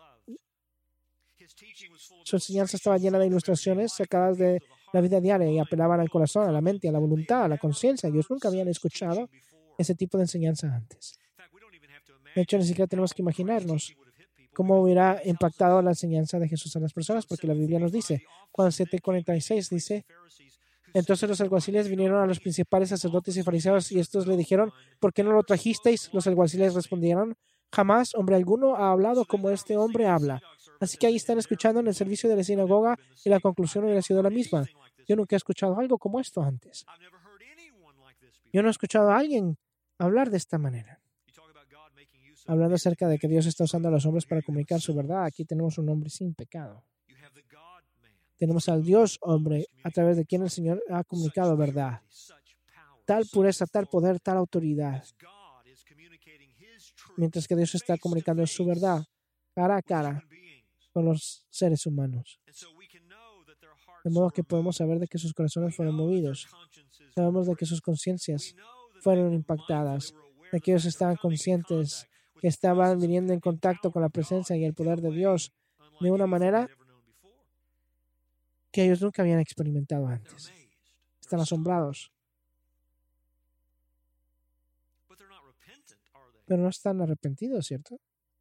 Su enseñanza estaba llena de ilustraciones sacadas de la vida diaria y apelaban al corazón, a la mente, a la voluntad, a la conciencia. Ellos nunca habían escuchado ese tipo de enseñanza antes. De hecho, ni siquiera tenemos que imaginarnos cómo hubiera impactado la enseñanza de Jesús a las personas, porque la Biblia nos dice, Juan siete cuarenta y seis dice, entonces los alguaciles vinieron a los principales sacerdotes y fariseos y estos le dijeron, ¿por qué no lo trajisteis? Los alguaciles respondieron, jamás hombre alguno ha hablado como este hombre habla. Así que ahí están escuchando en el servicio de la sinagoga y la conclusión hubiera sido la misma. Yo nunca he escuchado algo como esto antes. Yo no he escuchado a alguien hablar de esta manera. Hablando acerca de que Dios está usando a los hombres para comunicar su verdad, aquí tenemos un hombre sin pecado. Tenemos al Dios hombre a través de quien el Señor ha comunicado verdad. Tal pureza, tal poder, tal autoridad. Mientras que Dios está comunicando su verdad cara a cara con los seres humanos. De modo que podemos saber de que sus corazones fueron movidos. Sabemos de que sus conciencias fueron impactadas, de que ellos estaban conscientes, que estaban viniendo en contacto con la presencia y el poder de Dios de una manera que ellos nunca habían experimentado antes. Están asombrados. Pero no están arrepentidos, ¿cierto?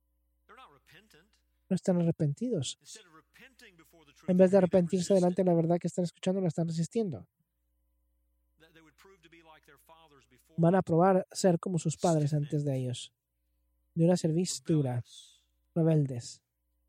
No están arrepentidos. En vez de arrepentirse delante de la verdad que están escuchando, la están resistiendo. Van a probar ser como sus padres antes de ellos, de una servidumbre, rebeldes.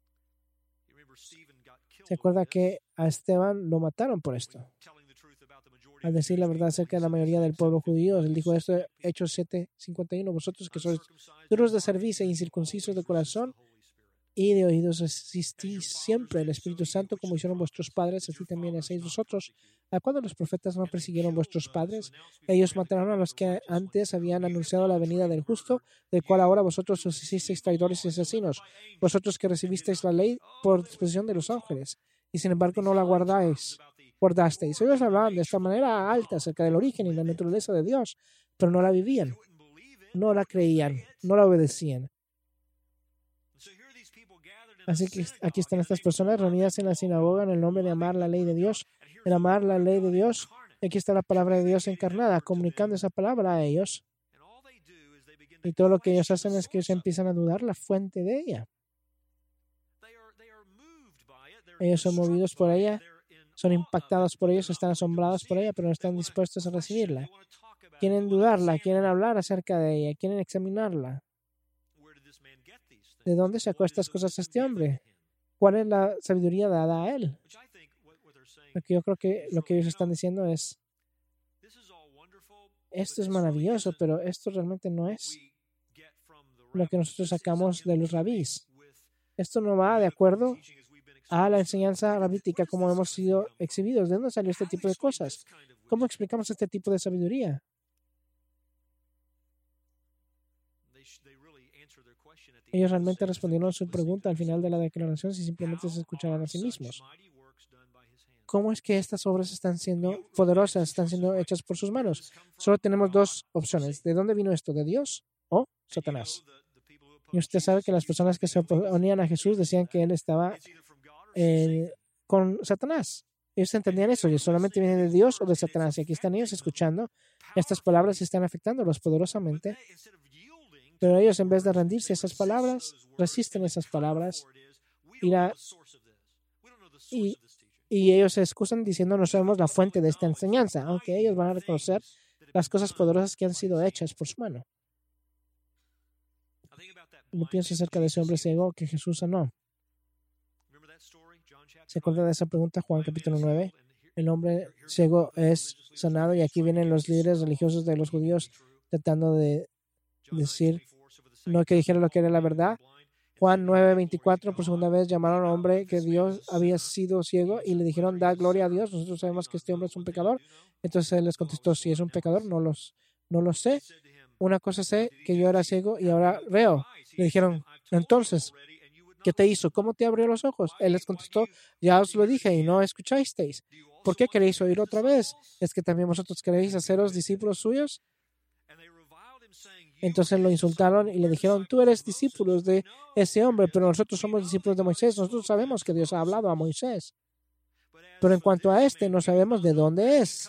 ¿Se acuerda que a Esteban lo mataron por esto? Al decir la verdad acerca de la mayoría del pueblo judío, él dijo esto en Hechos siete cincuenta y uno, vosotros que sois duros de cerviz e incircuncisos de corazón y de oídos resistís siempre el Espíritu Santo como hicieron vuestros padres, así también hacéis vosotros. ¿A cuándo los profetas no persiguieron vuestros padres? Ellos mataron a los que antes habían anunciado la venida del justo, del cual ahora vosotros os hicisteis traidores y asesinos. Vosotros que recibisteis la ley por disposición de los ángeles, y sin embargo no la guardáis, guardasteis. Ellos hablaban de esta manera alta acerca del origen y la naturaleza de Dios, pero no la vivían, no la creían, no la obedecían. Así que aquí están estas personas reunidas en la sinagoga en el nombre de amar la ley de Dios, en amar la ley de Dios. Aquí está la palabra de Dios encarnada, comunicando esa palabra a ellos. Y todo lo que ellos hacen es que ellos empiezan a dudar la fuente de ella. Ellos son movidos por ella, son impactados por ella, están asombrados por ella, pero no están dispuestos a recibirla. Quieren dudarla, quieren hablar acerca de ella, quieren examinarla. ¿De dónde sacó estas cosas este hombre? ¿Cuál es la sabiduría dada a él? Lo que yo creo que lo que ellos están diciendo es, esto es maravilloso, pero esto realmente no es lo que nosotros sacamos de los rabís. Esto no va de acuerdo a la enseñanza rabítica como hemos sido exhibidos. ¿De dónde salió este tipo de cosas? ¿Cómo explicamos este tipo de sabiduría? Ellos realmente respondieron su pregunta al final de la declaración si simplemente se escucharan a sí mismos. ¿Cómo es que estas obras están siendo poderosas, están siendo hechas por sus manos? Solo tenemos dos opciones. ¿De dónde vino esto? ¿De Dios o Satanás? Y usted sabe que las personas que se oponían a Jesús decían que él estaba eh, con Satanás. Ellos entendían eso, y solamente viene de Dios o de Satanás. Y aquí están ellos escuchando estas palabras y están afectándolos poderosamente. Pero ellos, en vez de rendirse a esas palabras, resisten esas palabras y, la, y, y ellos se excusan diciendo no sabemos la fuente de esta enseñanza, aunque ellos van a reconocer las cosas poderosas que han sido hechas por su mano. Yo pienso acerca de ese hombre ciego que Jesús sanó. ¿Se acuerda de esa pregunta? Juan capítulo nueve. El hombre ciego es sanado y aquí vienen los líderes religiosos de los judíos tratando de decir, no que dijera lo que era la verdad. Juan nueve veinticuatro, por segunda vez llamaron a un hombre que Dios había sido ciego y le dijeron, da gloria a Dios, nosotros sabemos que este hombre es un pecador. Entonces él les contestó, si es un pecador, no, los, no lo sé. Una cosa sé, que yo era ciego y ahora veo. Le dijeron, entonces, ¿qué te hizo? ¿Cómo te abrió los ojos? Él les contestó, ya os lo dije y no escuchasteis. ¿Por qué queréis oír otra vez? ¿Es que también vosotros queréis haceros discípulos suyos? Entonces lo insultaron y le dijeron, tú eres discípulo de ese hombre, pero nosotros somos discípulos de Moisés. Nosotros sabemos que Dios ha hablado a Moisés. Pero en cuanto a este, no sabemos de dónde es.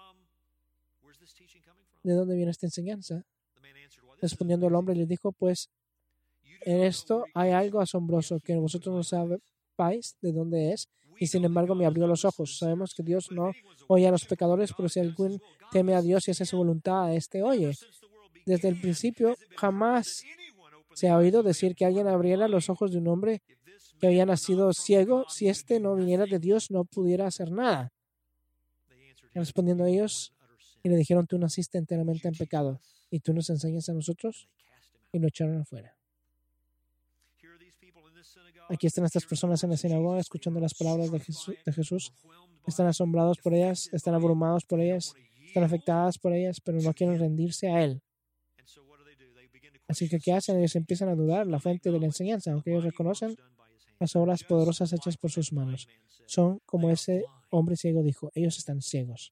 ¿De dónde viene esta enseñanza? Respondiendo el hombre, le dijo, pues en esto hay algo asombroso que vosotros no sabéis de dónde es, y sin embargo me abrió los ojos. Sabemos que Dios no oye a los pecadores, pero si alguien teme a Dios y hace su voluntad, a este oye. Desde el principio jamás se ha oído decir que alguien abriera los ojos de un hombre que había nacido ciego. Si éste no viniera de Dios, no pudiera hacer nada. Respondiendo a ellos, y le dijeron, tú naciste enteramente en pecado, y tú nos enseñas a nosotros, y lo echaron afuera. Aquí están estas personas en la sinagoga escuchando las palabras de Jesús, de Jesús. Están asombrados por ellas, están abrumados por ellas, están afectadas por ellas, pero no quieren rendirse a Él. Así que, ¿qué hacen? Ellos empiezan a dudar la fuente de la enseñanza, aunque ellos reconocen las obras poderosas hechas por sus manos. Son como ese hombre ciego dijo, ellos están ciegos.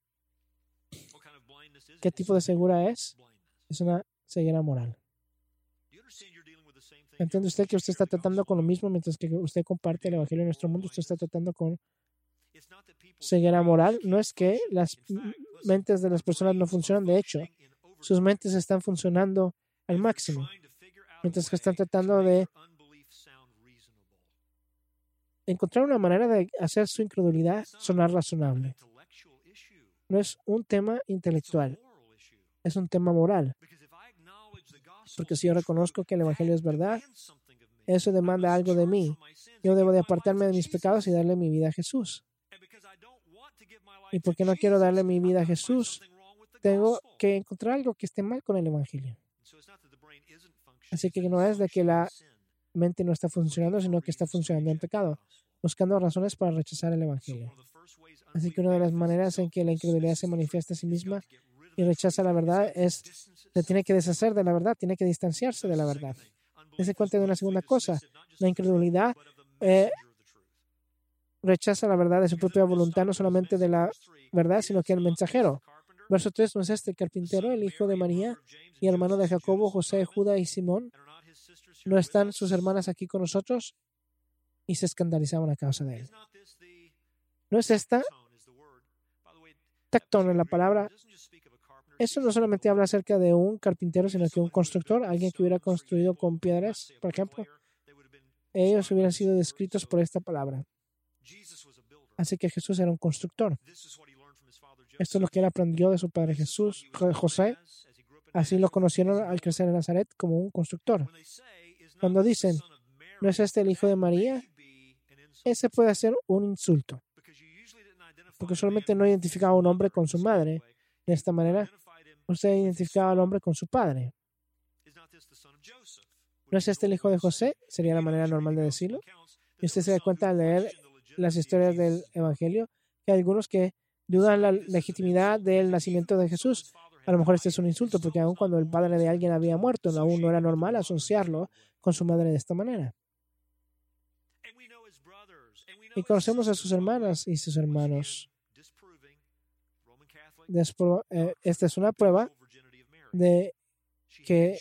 ¿Qué tipo de ceguera es? Es una ceguera moral. ¿Entiende usted que usted está tratando con lo mismo mientras que usted comparte el Evangelio en nuestro mundo? Usted está tratando con ceguera moral. No es que las mentes de las personas no funcionan. De hecho, sus mentes están funcionando al máximo, mientras que están tratando de encontrar una manera de hacer su incredulidad sonar razonable. No es un tema intelectual, es un tema moral. Porque si yo reconozco que el Evangelio es verdad, eso demanda algo de mí. Yo debo de apartarme de mis pecados y darle mi vida a Jesús. Y porque no quiero darle mi vida a Jesús, tengo que encontrar algo que esté mal con el Evangelio. Así que no es de que la mente no está funcionando, sino que está funcionando en pecado, buscando razones para rechazar el Evangelio. Así que una de las maneras en que la incredulidad se manifiesta a sí misma y rechaza la verdad es, se tiene que deshacer de la verdad, tiene que distanciarse de la verdad. Dese cuenta de una segunda cosa. La incredulidad eh, rechaza la verdad de su propia voluntad, no solamente de la verdad, sino que el mensajero. Verso tres, ¿no es este el carpintero, el hijo de María y hermano de Jacobo, José, Judá y Simón? ¿No están sus hermanas aquí con nosotros? Y se escandalizaban a causa de él. ¿No es esta tactón en la palabra? Eso no solamente habla acerca de un carpintero, sino que un constructor, alguien que hubiera construido con piedras, por ejemplo. Ellos hubieran sido descritos por esta palabra. Así que Jesús era un constructor. Esto es lo que él aprendió de su padre Jesús, José. Así lo conocieron al crecer en Nazaret como un constructor. Cuando dicen, ¿no es este el hijo de María? Ese puede ser un insulto. porque solamente no identificaba a un hombre con su madre. De esta manera, usted identificaba al hombre con su padre. ¿No es este el hijo de José? Sería la manera normal de decirlo. Y usted se da cuenta al leer las historias del Evangelio que hay algunos que dudan la legitimidad del nacimiento de Jesús. A lo mejor este es un insulto, porque aun cuando el padre de alguien había muerto, aún no era normal asociarlo con su madre de esta manera. Y conocemos a sus hermanas y sus hermanos. Despro- eh, esta es una prueba de que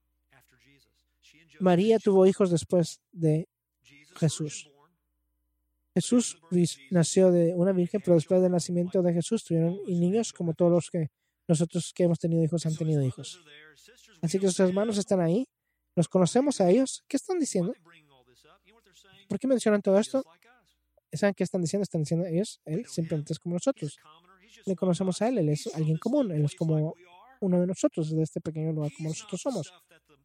María tuvo hijos después de Jesús. Jesús nació de una virgen, pero después del nacimiento de Jesús tuvieron niños como todos los que nosotros que hemos tenido hijos han tenido hijos. Así que sus hermanos están ahí. ¿Los conocemos a ellos? ¿Qué están diciendo? ¿Por qué mencionan todo esto? ¿Saben qué están diciendo? Están diciendo ellos, él simplemente es como nosotros. Le conocemos a él, él es alguien común, él es como uno de nosotros, de este pequeño lugar como nosotros somos.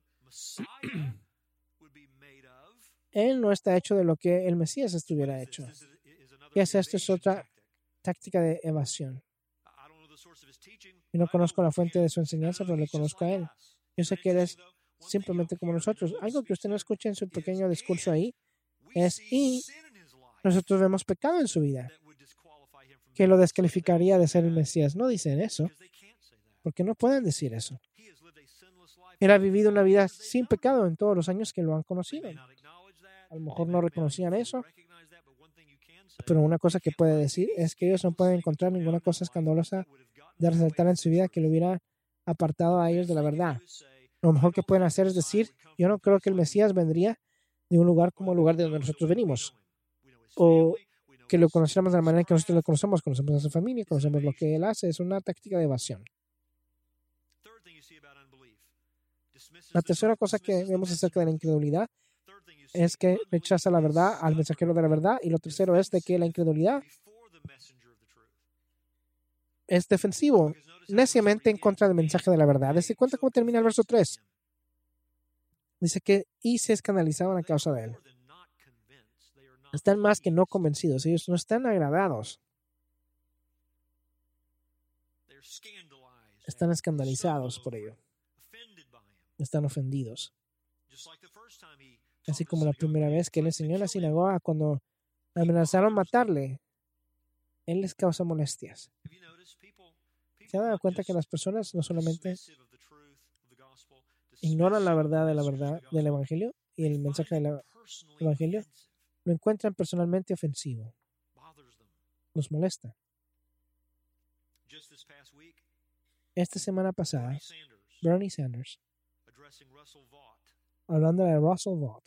Él no está hecho de lo que el Mesías estuviera hecho. ¿Qué es esto? Es otra táctica de evasión. Yo no conozco la fuente de su enseñanza, pero le conozco a él. Yo sé que él es simplemente como nosotros. Algo que usted no escucha en su pequeño discurso ahí es, y nosotros vemos pecado en su vida, que lo descalificaría de ser el Mesías. No dicen eso, porque no pueden decir eso. Él ha vivido una vida sin pecado en todos los años que lo han conocido. A lo mejor no reconocían eso, pero una cosa que puede decir es que ellos no pueden encontrar ninguna cosa escandalosa de resaltar en su vida que lo hubiera apartado a ellos de la verdad. Lo mejor que pueden hacer es decir, yo no creo que el Mesías vendría de un lugar como el lugar de donde nosotros venimos, o que lo conociéramos de la manera que nosotros lo conocemos, conocemos a su familia, conocemos lo que él hace. Es una táctica de evasión. La tercera cosa que vemos acerca de la incredulidad es que rechaza la verdad al mensajero de la verdad, y lo tercero es de que la incredulidad es defensivo, neciamente en contra del mensaje de la verdad. ¿Se cuenta cómo termina el verso tres? Dice que y se escandalizaban a causa de él. Están más que no convencidos, ellos no están agradados. Están escandalizados por ello. Están ofendidos. Así como la primera vez que él enseñó en la sinagoga, cuando amenazaron matarle, él les causa molestias. ¿Se han dado cuenta que las personas no solamente ignoran la verdad de la verdad del Evangelio y el mensaje del Evangelio, lo encuentran personalmente ofensivo? Los molesta. Esta semana pasada, Bernie Sanders, hablando de Russell Vought,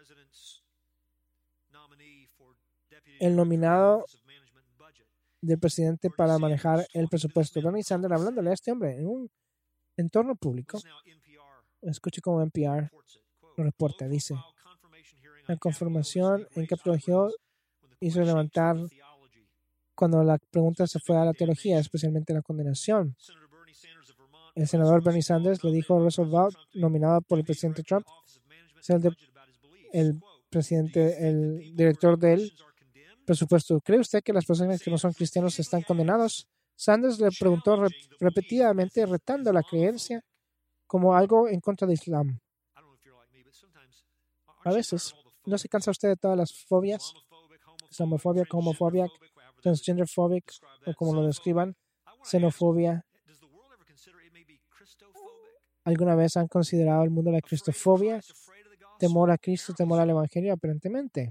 el nominado del presidente para manejar el presupuesto, Bernie Sanders, hablándole a este hombre en un entorno público, escuche como N P R lo reporta, dice: la confirmación en Capitol Hill hizo levantar cuando la pregunta se fue a la teología, especialmente la condenación. El senador Bernie Sanders le dijo a Russell Vought, nominado por el presidente Trump, es el, de, el presidente, el director del presupuesto. ¿Cree usted que las personas que no son cristianos están condenados? Sanders le preguntó re, repetidamente, retando la creencia como algo en contra de Islam. A veces, ¿no se cansa usted de todas las fobias? Islamofobia, homofobia, transgenderfobia, o como lo describan, xenofobia. ¿Alguna vez han considerado el mundo la cristofobia? Temor a Cristo, temor al Evangelio, aparentemente.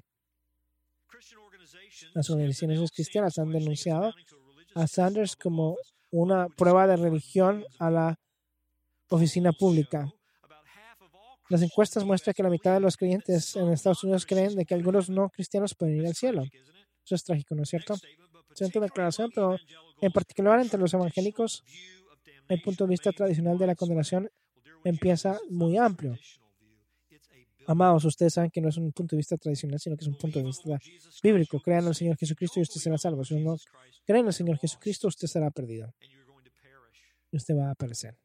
Las organizaciones cristianas han denunciado a Sanders como una prueba de religión a la oficina pública. Las encuestas muestran que la mitad de los creyentes en Estados Unidos creen de que algunos no cristianos pueden ir al cielo. Eso es trágico, ¿no es cierto? Es una declaración, pero en particular entre los evangélicos, el punto de vista tradicional de la condenación empieza muy amplio. Amados, ustedes saben que no es un punto de vista tradicional, sino que es un punto de vista bíblico. Crean en el Señor Jesucristo y usted será salvo. Si no cree en el Señor Jesucristo, usted será perdido. Y usted va a perecer.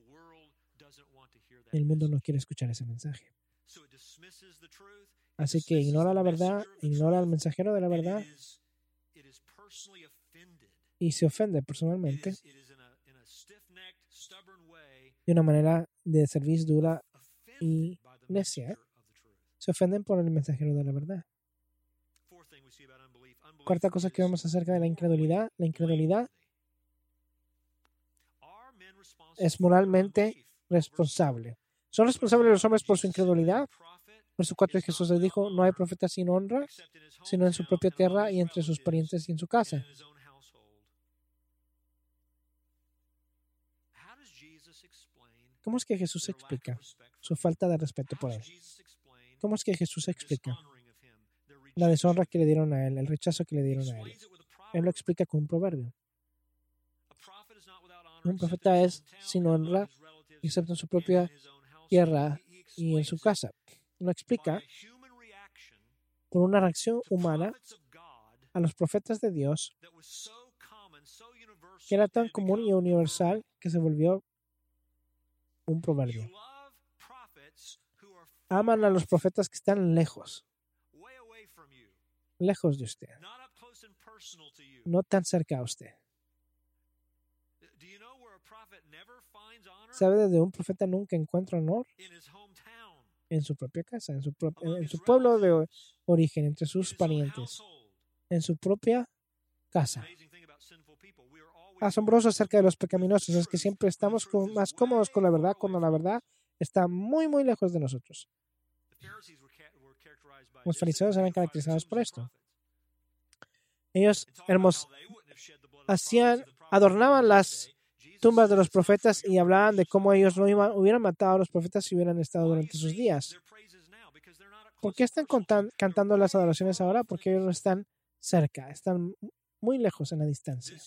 El mundo no quiere escuchar ese mensaje. Así que ignora la verdad, ignora al mensajero de la verdad y se ofende personalmente de una manera de servir dura y necia. Se ofenden por el mensajero de la verdad. Cuarta cosa que vemos acerca de la incredulidad. La incredulidad es moralmente responsable. ¿Son responsables los hombres por su incredulidad? Verso cuatro, Jesús les dijo, no hay profeta sin honra, sino en su propia tierra y entre sus parientes y en su casa. ¿Cómo es que Jesús explica su falta de respeto por él? ¿Cómo es que Jesús explica la deshonra que le dieron a él, el rechazo que le dieron a él? Él lo explica con un proverbio. Un profeta es sin honra, excepto en su propia tierra y en su casa. Lo explica por una reacción humana a los profetas de Dios que era tan común y universal que se volvió un proverbio. Aman a los profetas que están lejos, lejos de usted, no tan cerca a usted. ¿Sabe de un profeta nunca encuentra honor? En su propia casa, en su, pro- en su pueblo de origen, entre sus parientes, en su propia casa. Asombroso acerca de los pecaminosos es que siempre estamos con- más cómodos con la verdad cuando la verdad está muy, muy lejos de nosotros. Los fariseos eran caracterizados por esto. Ellos hermos, hacían, adornaban las tumbas de los profetas y hablaban de cómo ellos no iban, hubieran matado a los profetas si hubieran estado durante sus días. ¿Por qué están contan- cantando las adoraciones ahora? Porque ellos no están cerca, están muy lejos en la distancia.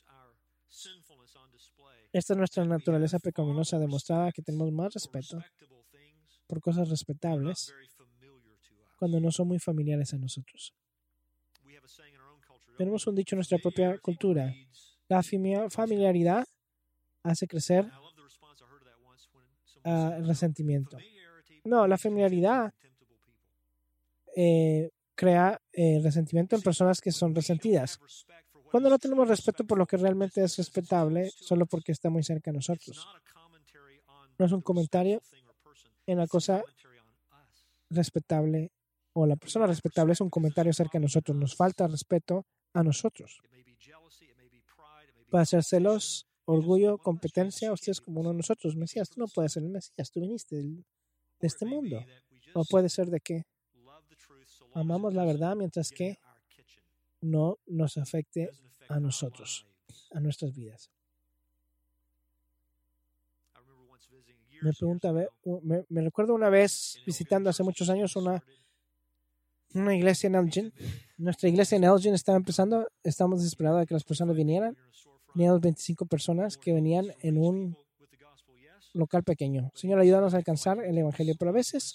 Esta es nuestra naturaleza pecaminosa demostrada, que tenemos más respeto por cosas respetables cuando no son muy familiares a nosotros. Tenemos un dicho en nuestra propia cultura: la fami- familiaridad hace crecer uh, el resentimiento. No, la familiaridad eh, crea eh, resentimiento en personas que son resentidas. Cuando no tenemos respeto por lo que realmente es respetable, solo porque está muy cerca de nosotros. No es un comentario en la cosa respetable o la persona respetable, es un comentario cerca de nosotros. Nos falta respeto a nosotros. Puede ser celos, orgullo, competencia. Usted es como uno de nosotros. Mesías, tú no puedes ser el Mesías. Tú viniste del, de este mundo. O puede ser de que amamos la verdad mientras que no nos afecte a nosotros, a nuestras vidas. Me pregunta, me, me recuerdo una vez visitando hace muchos años una, una iglesia en Elgin. Nuestra iglesia en Elgin estaba empezando. Estábamos desesperados de que las personas vinieran. Teníamos veinticinco personas que venían en un local pequeño. Señor, ayúdanos a alcanzar el evangelio. Pero a veces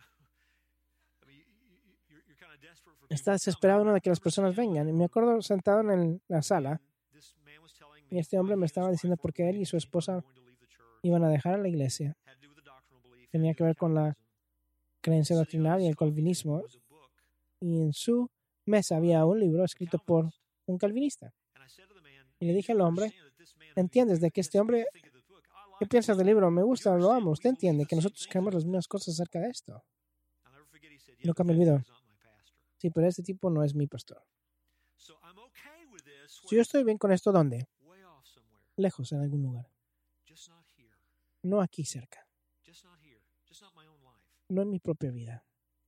está desesperado uno de que las personas vengan. Y me acuerdo sentado en el, la sala y este hombre me estaba diciendo por qué él y su esposa iban a dejar a la iglesia. Tenía que ver con la creencia doctrinal y el calvinismo. Y en su mesa había un libro escrito por un calvinista. Y le dije al hombre, ¿entiendes de que este hombre, qué piensas del libro? Me gusta, lo amo. Usted entiende que nosotros creemos las mismas cosas acerca de esto. Y nunca me olvido. Sí, pero este tipo no es mi pastor. Si yo estoy bien con esto, ¿dónde? Lejos, en algún lugar. No aquí cerca. No en mi propia vida.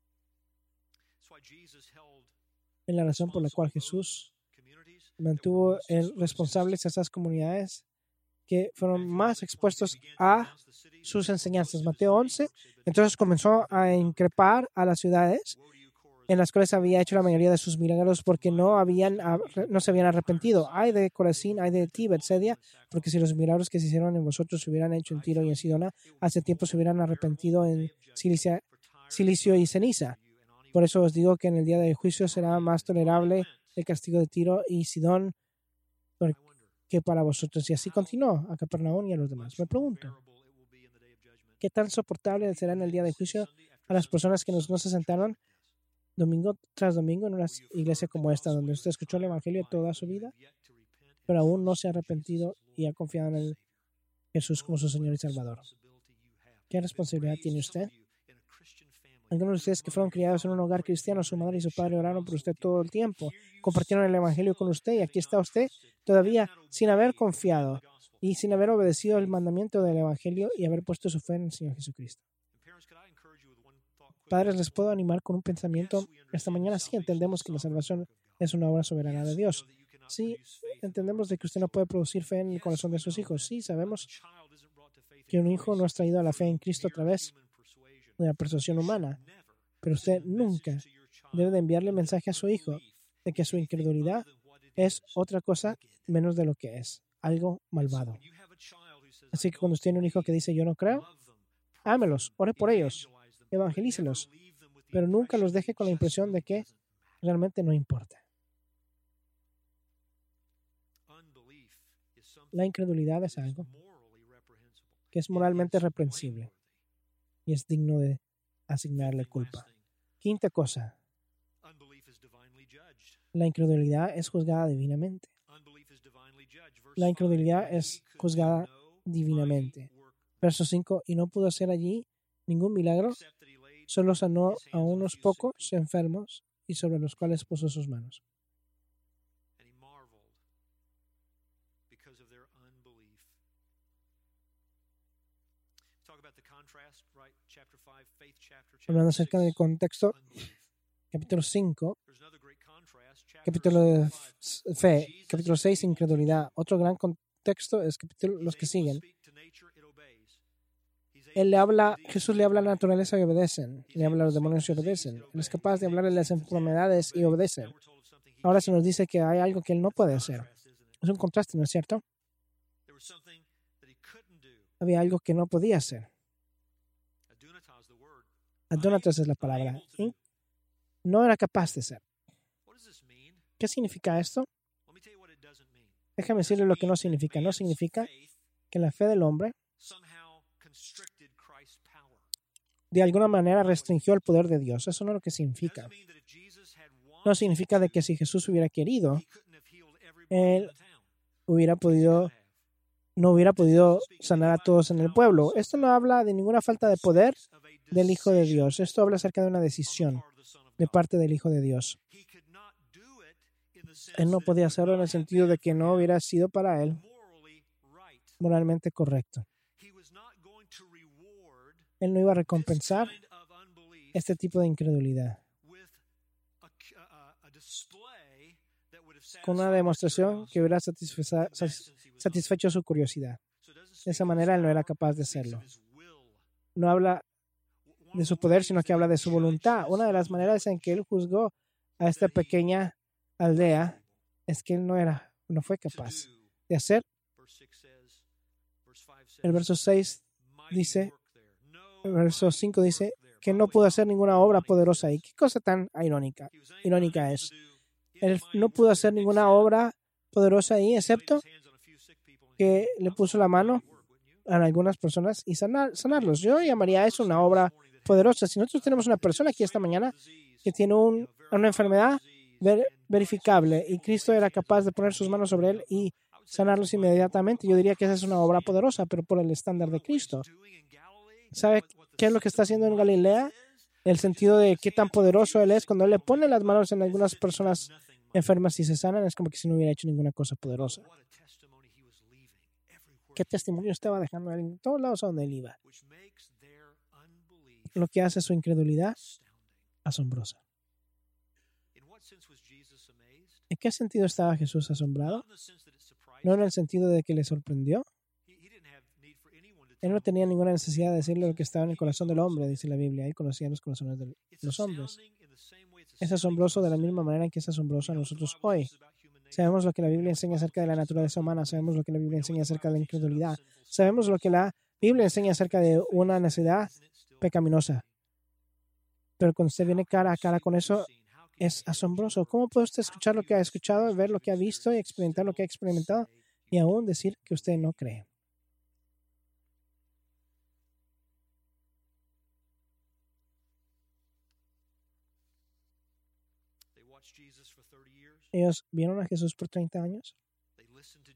Es la razón por la cual Jesús mantuvo el responsables a esas comunidades que fueron más expuestos a sus enseñanzas. Mateo once, entonces comenzó a increpar a las ciudades en las cuales había hecho la mayoría de sus milagros porque no, habían, no se habían arrepentido. Ay de Corazín, ay de ti, Betsaida, porque si los milagros que se hicieron en vosotros se hubieran hecho en Tiro y en Sidona, hace tiempo se hubieran arrepentido en Cilicia, Cilicio y ceniza. Por eso os digo que en el día del juicio será más tolerable el castigo de Tiro y Sidón que para vosotros. Y así continuó a Capernaum y a los demás. Me pregunto, ¿qué tan soportable será en el día del juicio a las personas que nos, no se sentaron domingo tras domingo en una iglesia como esta, donde usted escuchó el evangelio toda su vida pero aún no se ha arrepentido y ha confiado en el Jesús como su Señor y Salvador. ¿Qué responsabilidad tiene usted? Algunos de ustedes que fueron criados en un hogar cristiano, su madre y su padre oraron por usted todo el tiempo, compartieron el Evangelio con usted y aquí está usted todavía sin haber confiado y sin haber obedecido el mandamiento del Evangelio y haber puesto su fe en el Señor Jesucristo. Padres, les puedo animar con un pensamiento. Esta mañana sí entendemos que la salvación es una obra soberana de Dios. Sí, entendemos de que usted no puede producir fe en el corazón de sus hijos. Sí, sabemos que un hijo no es traído a la fe en Cristo a través de la persuasión humana. Pero usted nunca debe de enviarle mensaje a su hijo de que su incredulidad es otra cosa menos de lo que es, algo malvado. Así que cuando usted tiene un hijo que dice yo no creo, ámelos, ore por ellos, evangelícelos, pero nunca los deje con la impresión de que realmente no importa. La incredulidad es algo que es moralmente reprensible y es digno de asignarle culpa. Quinta cosa, la incredulidad es juzgada divinamente. La incredulidad es juzgada divinamente. Verso cinco, y no pudo hacer allí ningún milagro, solo sanó a unos pocos enfermos y sobre los cuales puso sus manos. Hablando acerca del contexto, capítulo cinco, capítulo de fe, capítulo seis, incredulidad. Otro gran contexto es capítulo, los que siguen. Él le habla, Jesús le habla a la naturaleza y obedecen. Le habla a los demonios y obedecen. Él es capaz de hablar de las enfermedades y obedecen. Ahora se nos dice que hay algo que él no puede hacer. Es un contraste, ¿no es cierto? Había algo que no podía hacer. Adónatas es la palabra. Y no era capaz de ser. ¿Qué significa esto? Déjame decirle lo que no significa. No significa que la fe del hombre de alguna manera restringió el poder de Dios. Eso no es lo que significa. No significa de que si Jesús hubiera querido, él hubiera podido, no hubiera podido sanar a todos en el pueblo. Esto no habla de ninguna falta de poder del Hijo de Dios. Esto habla acerca de una decisión de parte del Hijo de Dios. Él no podía hacerlo en el sentido de que no hubiera sido para él moralmente correcto. Él no iba a recompensar este tipo de incredulidad con una demostración que hubiera satisfecha, satisfecho su curiosidad. De esa manera él no era capaz de hacerlo. No habla de su poder, sino que habla de su voluntad. Una de las maneras en que él juzgó a esta pequeña aldea es que él no era, no fue capaz de hacer. El verso seis dice, el verso cinco dice que no pudo hacer ninguna obra poderosa ahí. Qué cosa tan irónica, irónica es. Él no pudo hacer ninguna obra poderosa ahí, excepto que le puso la mano a algunas personas y sanar, sanarlos. Yo llamaría eso una obra poderosa. Si nosotros tenemos una persona aquí esta mañana que tiene un, una enfermedad ver, verificable y Cristo era capaz de poner sus manos sobre él y sanarlos inmediatamente, yo diría que esa es una obra poderosa, pero por el estándar de Cristo. ¿Sabe qué es lo que está haciendo en Galilea? El sentido de qué tan poderoso él es. Cuando él le pone las manos en algunas personas enfermas y se sanan, es como que si no hubiera hecho ninguna cosa poderosa. ¿Qué testimonio estaba dejando él en todos lados a donde él iba? Lo que hace su incredulidad asombrosa. ¿En qué sentido estaba Jesús asombrado? No en el sentido de que le sorprendió. Él no tenía ninguna necesidad de decirle lo que estaba en el corazón del hombre, dice la Biblia. Él conocía los corazones de los hombres. Es asombroso de la misma manera en que es asombroso a nosotros hoy. Sabemos lo que la Biblia enseña acerca de la naturaleza humana. Sabemos lo que la Biblia enseña acerca de la incredulidad. Sabemos lo que la Biblia enseña acerca de una necesidad pecaminosa. Pero cuando usted viene cara a cara con eso, es asombroso. ¿Cómo puede usted escuchar lo que ha escuchado, ver lo que ha visto y experimentar lo que ha experimentado y aún decir que usted no cree? Ellos vieron a Jesús por treinta años.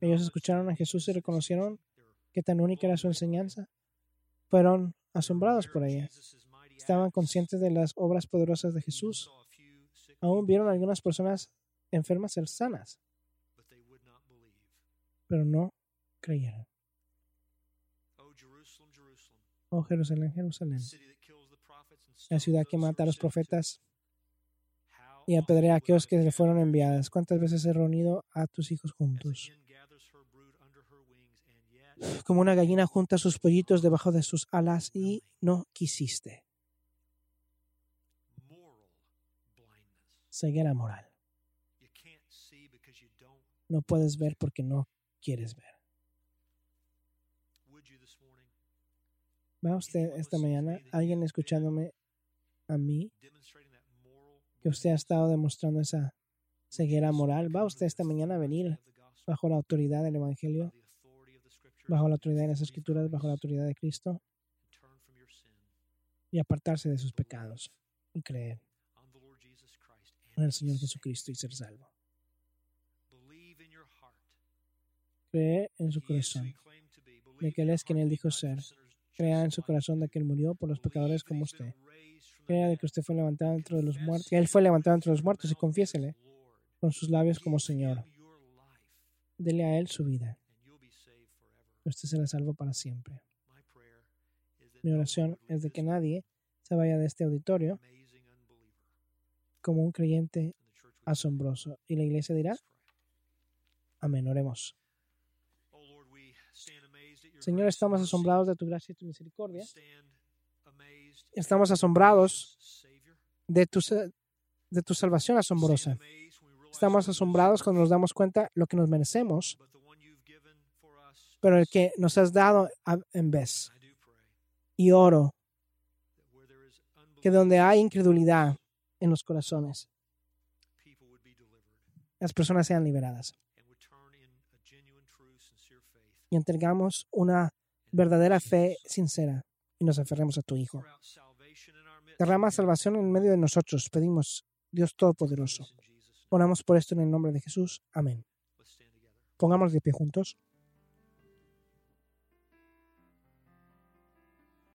Ellos escucharon a Jesús y reconocieron qué tan única era su enseñanza. Fueron asombrados por ella. Estaban conscientes de las obras poderosas de Jesús. Aún vieron a algunas personas enfermas ser sanas, pero no creyeron. Oh Jerusalén, Jerusalén, la ciudad que mata a los profetas y apedrea a aquellos que le fueron enviados. ¿Cuántas veces he reunido a tus hijos juntos? Como una gallina junta sus pollitos debajo de sus alas y no quisiste. Ceguera moral. No puedes ver porque no quieres ver. ¿Va usted esta mañana, alguien escuchándome a mí, que usted ha estado demostrando esa ceguera moral? ¿Va usted esta mañana a venir bajo la autoridad del Evangelio, bajo la autoridad de las Escrituras, bajo la autoridad de Cristo, y apartarse de sus pecados y creer en el Señor Jesucristo y ser salvo? Cree en su corazón de que Él es quien Él dijo ser. Crea en su corazón de que Él murió por los pecadores como usted. Crea de que usted fue levantado entre los muertos, que Él fue levantado entre los muertos, y confiésele con sus labios como Señor. Dele a Él su vida. Usted será salvo para siempre. Mi oración es de que nadie se vaya de este auditorio como un creyente asombroso. Y la iglesia dirá, amén. Oremos. Señor, estamos asombrados de tu gracia y tu misericordia. Estamos asombrados de tu, de tu salvación asombrosa. Estamos asombrados cuando nos damos cuenta lo que nos merecemos, pero el que nos has dado en vez. Y oro que donde hay incredulidad en los corazones, las personas sean liberadas. Y entregamos una verdadera fe sincera y nos aferremos a tu Hijo. Derrama salvación en medio de nosotros, pedimos, Dios Todopoderoso. Oramos por esto en el nombre de Jesús. Amén. Pongamos de pie juntos.